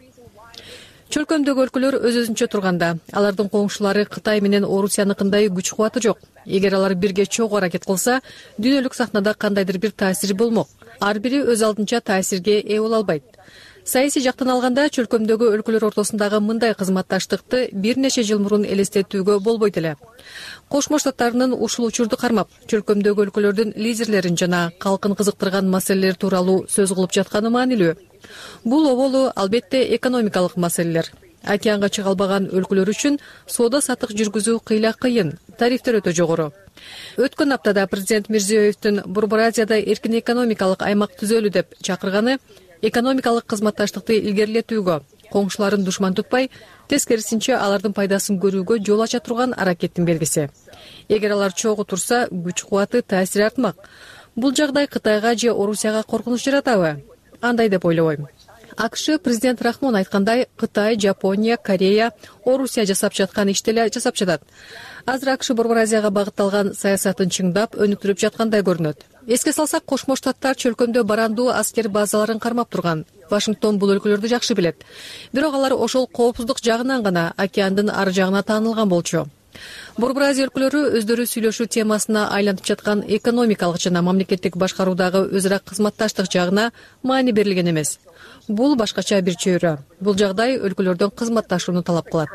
Чөлкөмдөгү өлкөлөр өз-өзүнчө турганда, алардын коңшулары Кытай менен Орусияныкындай күч кубаты жок. Эгер алар бирге чогуу аракет кылса, дүйнөлүк сахнада кандайдыр бир таасири болмок. Ар бири өз алдынча таасирге ээ боло албайт. Саясий жактан алганда, чөлкөмдөгү өлкөлөр ортосундагы мындай кызматташтыкты бир нече жыл мурун элестетүүгө болбойт эле. Кошмо Штаттарынын ушул учурду кармап, чөлкөмдөгү өлкөлөрдүн лидерлерин жана калкын кызыктырган маселелер тууралуу сөз кылып жатканы маанилүү. Бул оболу албетте экономикалык маселелер. Океанга чыга албаган өлкөлөр үчүн соода сатык жүргүзүү кыйла кыйын, тарифтер өтө жогору. Өткөн аптада президент Мирзиёевдин Борбор Азияда эркин экономикалык аймак түзөлү деп чакырганы экономикалык кызматташтыкты илгерилетүүгө, коңшуларын душман тутпай, тескерисинче алардын пайдасын көрүүгө жол ача турган аракеттин белгиси. Эгер алар чогуу турса, күч кубаты таасири артмак. Бул жагдай Кытайга же Орусияга коркунуч жаратабы? Андай деп ойлобойм. АКШ президент Рахмон айткандай, Кытай, Жапония, Корея, Орусия жасап жаткан ишти эле жасап жатат. Азыр АКШ Борбор Азияга багытталган саясатын чыңдап, өнүктүрүп жаткандай көрүнөт. Эске салсак, Кошмо Штаттар чөлкөмдө барандуу аскер базаларын кармап турган. Вашингтон бул өлкөлөрдү жакшы билет. Бирок алар ошол коопсуздук жагынан гана океандын ары жагына таанылган болчу. Борбор Азия өлкөлөрү өздөрү сүйлөшүү темасына айланып жаткан экономикалык жана мамлекеттик башкаруудагы өз ара кызматташтык жагына маани берилген эмес. бул башкача бир чөйрө. Бул жагдай өлкөлөрдөн кызматташууну талап кылат.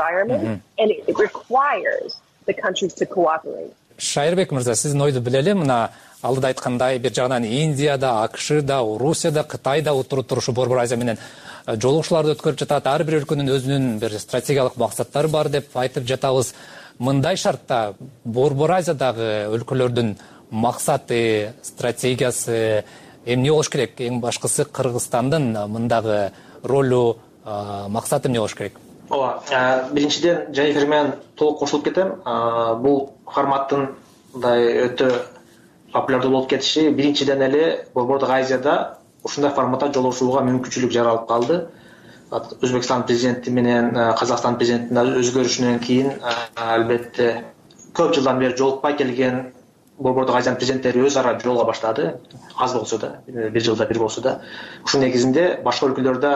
Шайырбек мырза, сиздин ойду билели, мына алдыда айткандай бир жагынан Индияда, АКШда, Орусияда, Кытайда отуруп турушу Борбор Азия менен жолугушууларды өткөрүп жатат. Ар бир өлкөнүн өзүнүн бир стратегиялык максаттары бар деп айтып жатабыз. Мындай шартта Борбор Азиядагы өлкөлөрдүн максаты, стратегиясы эмне болуш керек? Эң башкысы Кыргызстандын мындагы ролу, максаты эмне болуш керек? Ооба, биринчиден Жанифер менен толук кошулуп кетем. Бул форматтын мындай өтө популярдуу болуп кетиши биринчиден эле Борбордук Азияда ушундай форматта жолугушууга мүмкүнчүлүк жаралып калды. Өзбекстан президенти менен Казакстан президентинин өзгөрүшүнөн кийин албетте көп жылдан бери жолукпай келген Борбордук Азиянын президенттери өз ара жолуга баштады. Аз болсо да, бир жылда бир болсо да. Ушунун негизинде башка өлкөлөрдө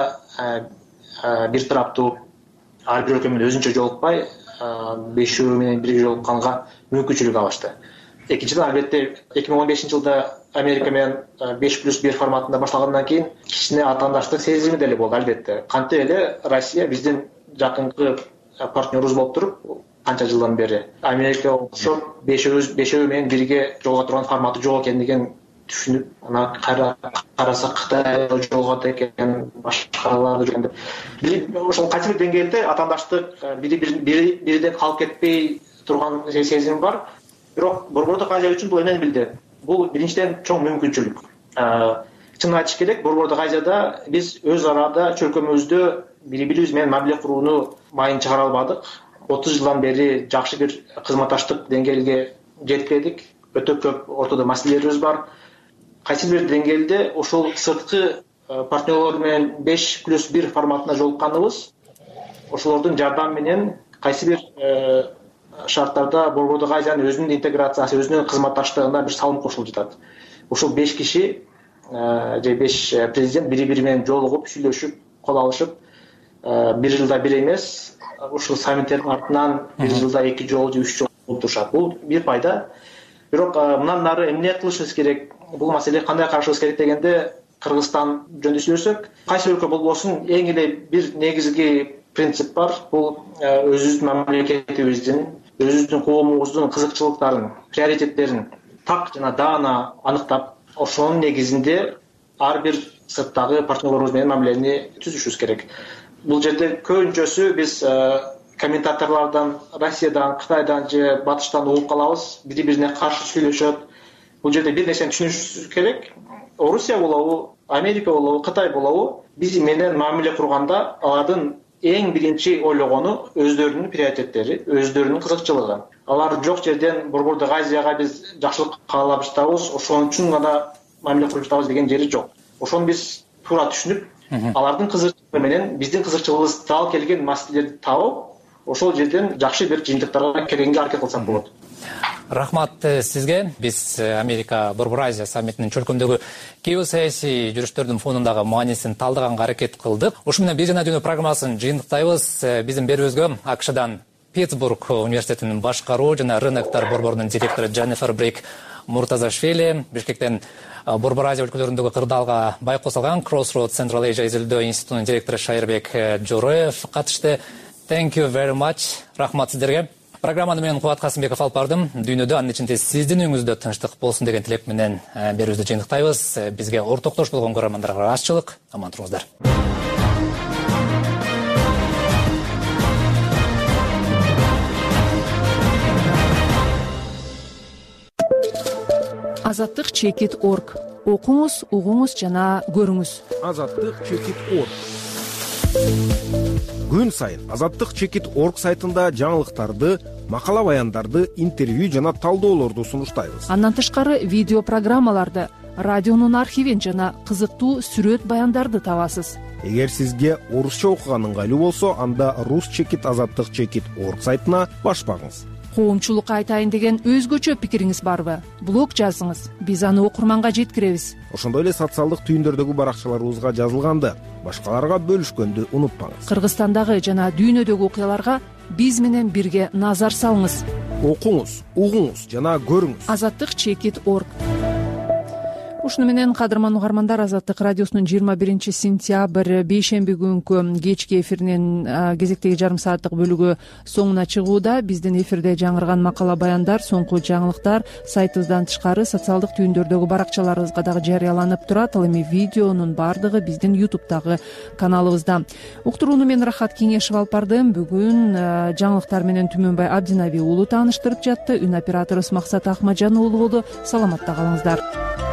бир тараптуу ар бир өлкө менен өзүнчө жолукпай, бешөө менен бирге жолукканга мүмкүнчүлүк алышты. Экинчиден, албетте эки миң он бешинчи жылда Америка менен беш плюс бир форматында башталгандан кийин кичине атаандаштык сезими деле болду, албетте. Кантип эле Россия биздин жакынкы партнерубуз болуп туруп, канча жылдан бери Америка окшоп бешөө бешөө менен бирге жолуга турган форматы жок экендигин түшүнүп, ана карасак Кытай жолугат экен, башкалар экен. Ошол кайсы бир деңгээлде атаандаштык бири бириден калып кетпей турган сезим бар. Бирок Борбордук Азия үчүн бул эмнени билди? Бул биринчиден чоң мүмкүнчүлүк. Чынын айтыш керек, Борбордук Азияда биз өз арада чөлкөмүздө бири-бирибиз менен мамиле курууну майын чыгара албадык. отуз жылдан бери жакшы бир кызматташтык деңгээлге жетпедик. Өтө көп ортодо маселелерибиз бар. Кайсы бир деңгээлде ошол сырткы партнерлор менен беш плюс бир форматына жолукканыбыз, ошолордун жардамы менен кайсы бир шарттарда Борбордук Азиянын өзүнүн интеграциясы, өзүнүн кызматташтыгына бир салым кошулуп жатат. Ошол беш киши же беш президент бири-бири менен жолугуп, сүйлөшүп, кол алышып, бир жылда бир эмес, ушул саммиттердин артынан бир жылда эки жолу же үч жолу болуп турушат. Бул бир пайда. Бирок мындан нары эмне кылышыбыз керек? Бул маселеге кандай карашыбыз керек дегенде, Кыргызстан жөнүндө сүйлөсөк, кайсы өлкө болбосун, эң эле бир негизги принцип бар. Бул өзүбүздүн мамлекетибиздин, өзүбүздүн коомубуздун кызыкчылыктарын, приоритеттерин так жана даана аныктап, ошонун негизинде ар бир сырттагы партнерлорубуз менен мамилени түзүшүбүз керек. Бул жерде көбүнчөсү биз комментаторлордон, Россиядан, Кытайдан же Батыштан угуп калабыз, бири-бирине каршы сүйлөшөт. Бул жерде бир нерсени түшүнүшүбүз керек. Орусия болобу, Америка болобу, Кытай болобу, биз менен мамиле курганда алардын эң биринчи ойлогону өздөрүнүн приоритеттери, өздөрүнүн кызыкчылыгы. Алар жок жерден Борбордук Азияга биз жакшылык каалап жатабыз, ошон үчүн гана мамиле куруп жатабыз деген жери жок. Ошону биз туура түшүнүп, алардын кызыкчылыгы менен биздин кызыкчылыгыбыз дал келген маселелерди табып, ошол жерден жакшы бир жыйынтыктарга келгенге аракет кылсак болот. Рахмат сизге. Биз Америка Борбор Азия саммитинин чөлкөмдөгү геосаясий жүрүштөрдүн фонундагы маанисин талдаганга аракет кылдык. Ушу менен Бир жана Дүйнө программасын жыйынтыктайбыз. Биздин берүүбүзгө АКШдан Питтсбург университетинин башкаруу жана рыноктор борборунун директору Дженнифер Брейк Муртазашвили, Бишкектен Борбор Азия өлкөлөрүндөгү кырдаалга байкоо салган Crossroads Central Asia изилдөө институтунун директору Шайырбек Жороев катышты. Thank you very much. Рахмат сиздерге. Программаны менен Кубат Касымбеков алып бардым. Дүйнөдө, анын ичинде сиздин үйүңүздө тынчтык болсун деген тилек менен берүүбүздү жыйынтыктайбыз. Бизге ортоктош болгон көрөрмандарга ырайчылык. Аман туруңуздар. Азаттык чекит точка орг. Окуңуз, угуңуз жана көрүңүз. Азаттык чекит точка орг. Күн сайын Азаттык чекит точка орг сайтында жаңылыктарды, макала баяндарды, интервью жана талдоолорду сунуштайбыз. Андан тышкары видео программаларды, радионун архивин жана кызыктуу сүрөт баяндарды табасыз. Эгер сизге орусча окуган ыңгайлуу болсо, анда рус чекит азаттык чекит точка орг сайтына баш багыңыз. Коомчулукка айтайын деген өзгөчө пикириңиз барбы? Блог жазыңыз, биз аны окурманга жеткиребиз. Ошондой эле социалдык түйүндөрдөгү баракчаларыбызга жазылганды, башкаларга бөлүшкөндү унутпаңыз. Кыргызстандагы жана дүйнөдөгү окуяларга биз менен бирге назар салыңыз. Окуңуз, угуңуз жана көрүңүз. Азаттык чекит точка орг. ушуну менен кадырман угармандар, Азаттык радиосунун жыйырма биринчи сентябрь бейшемби күнкү кечки эфиринин кезектеги жарым сааттык бөлүгү соңуна чыгууда. Биздин эфирде жаңырган макала баяндар, соңку жаңылыктар сайтыбыздан тышкары социалдык түйүндөрдөгү баракчаларыбызга дагы жарыяланып турат. Ал эми видеонун баардыгы биздин ютубтагы каналыбызда. Уктурууну мен Рахат Кеңешева алып бардым. Бүгүн жаңылыктар менен Түмөнбай Абдинаби уулу тааныштырып жатты. Үн операторубуз Максат Акмажан уулу болду. Саламатта калыңыздар.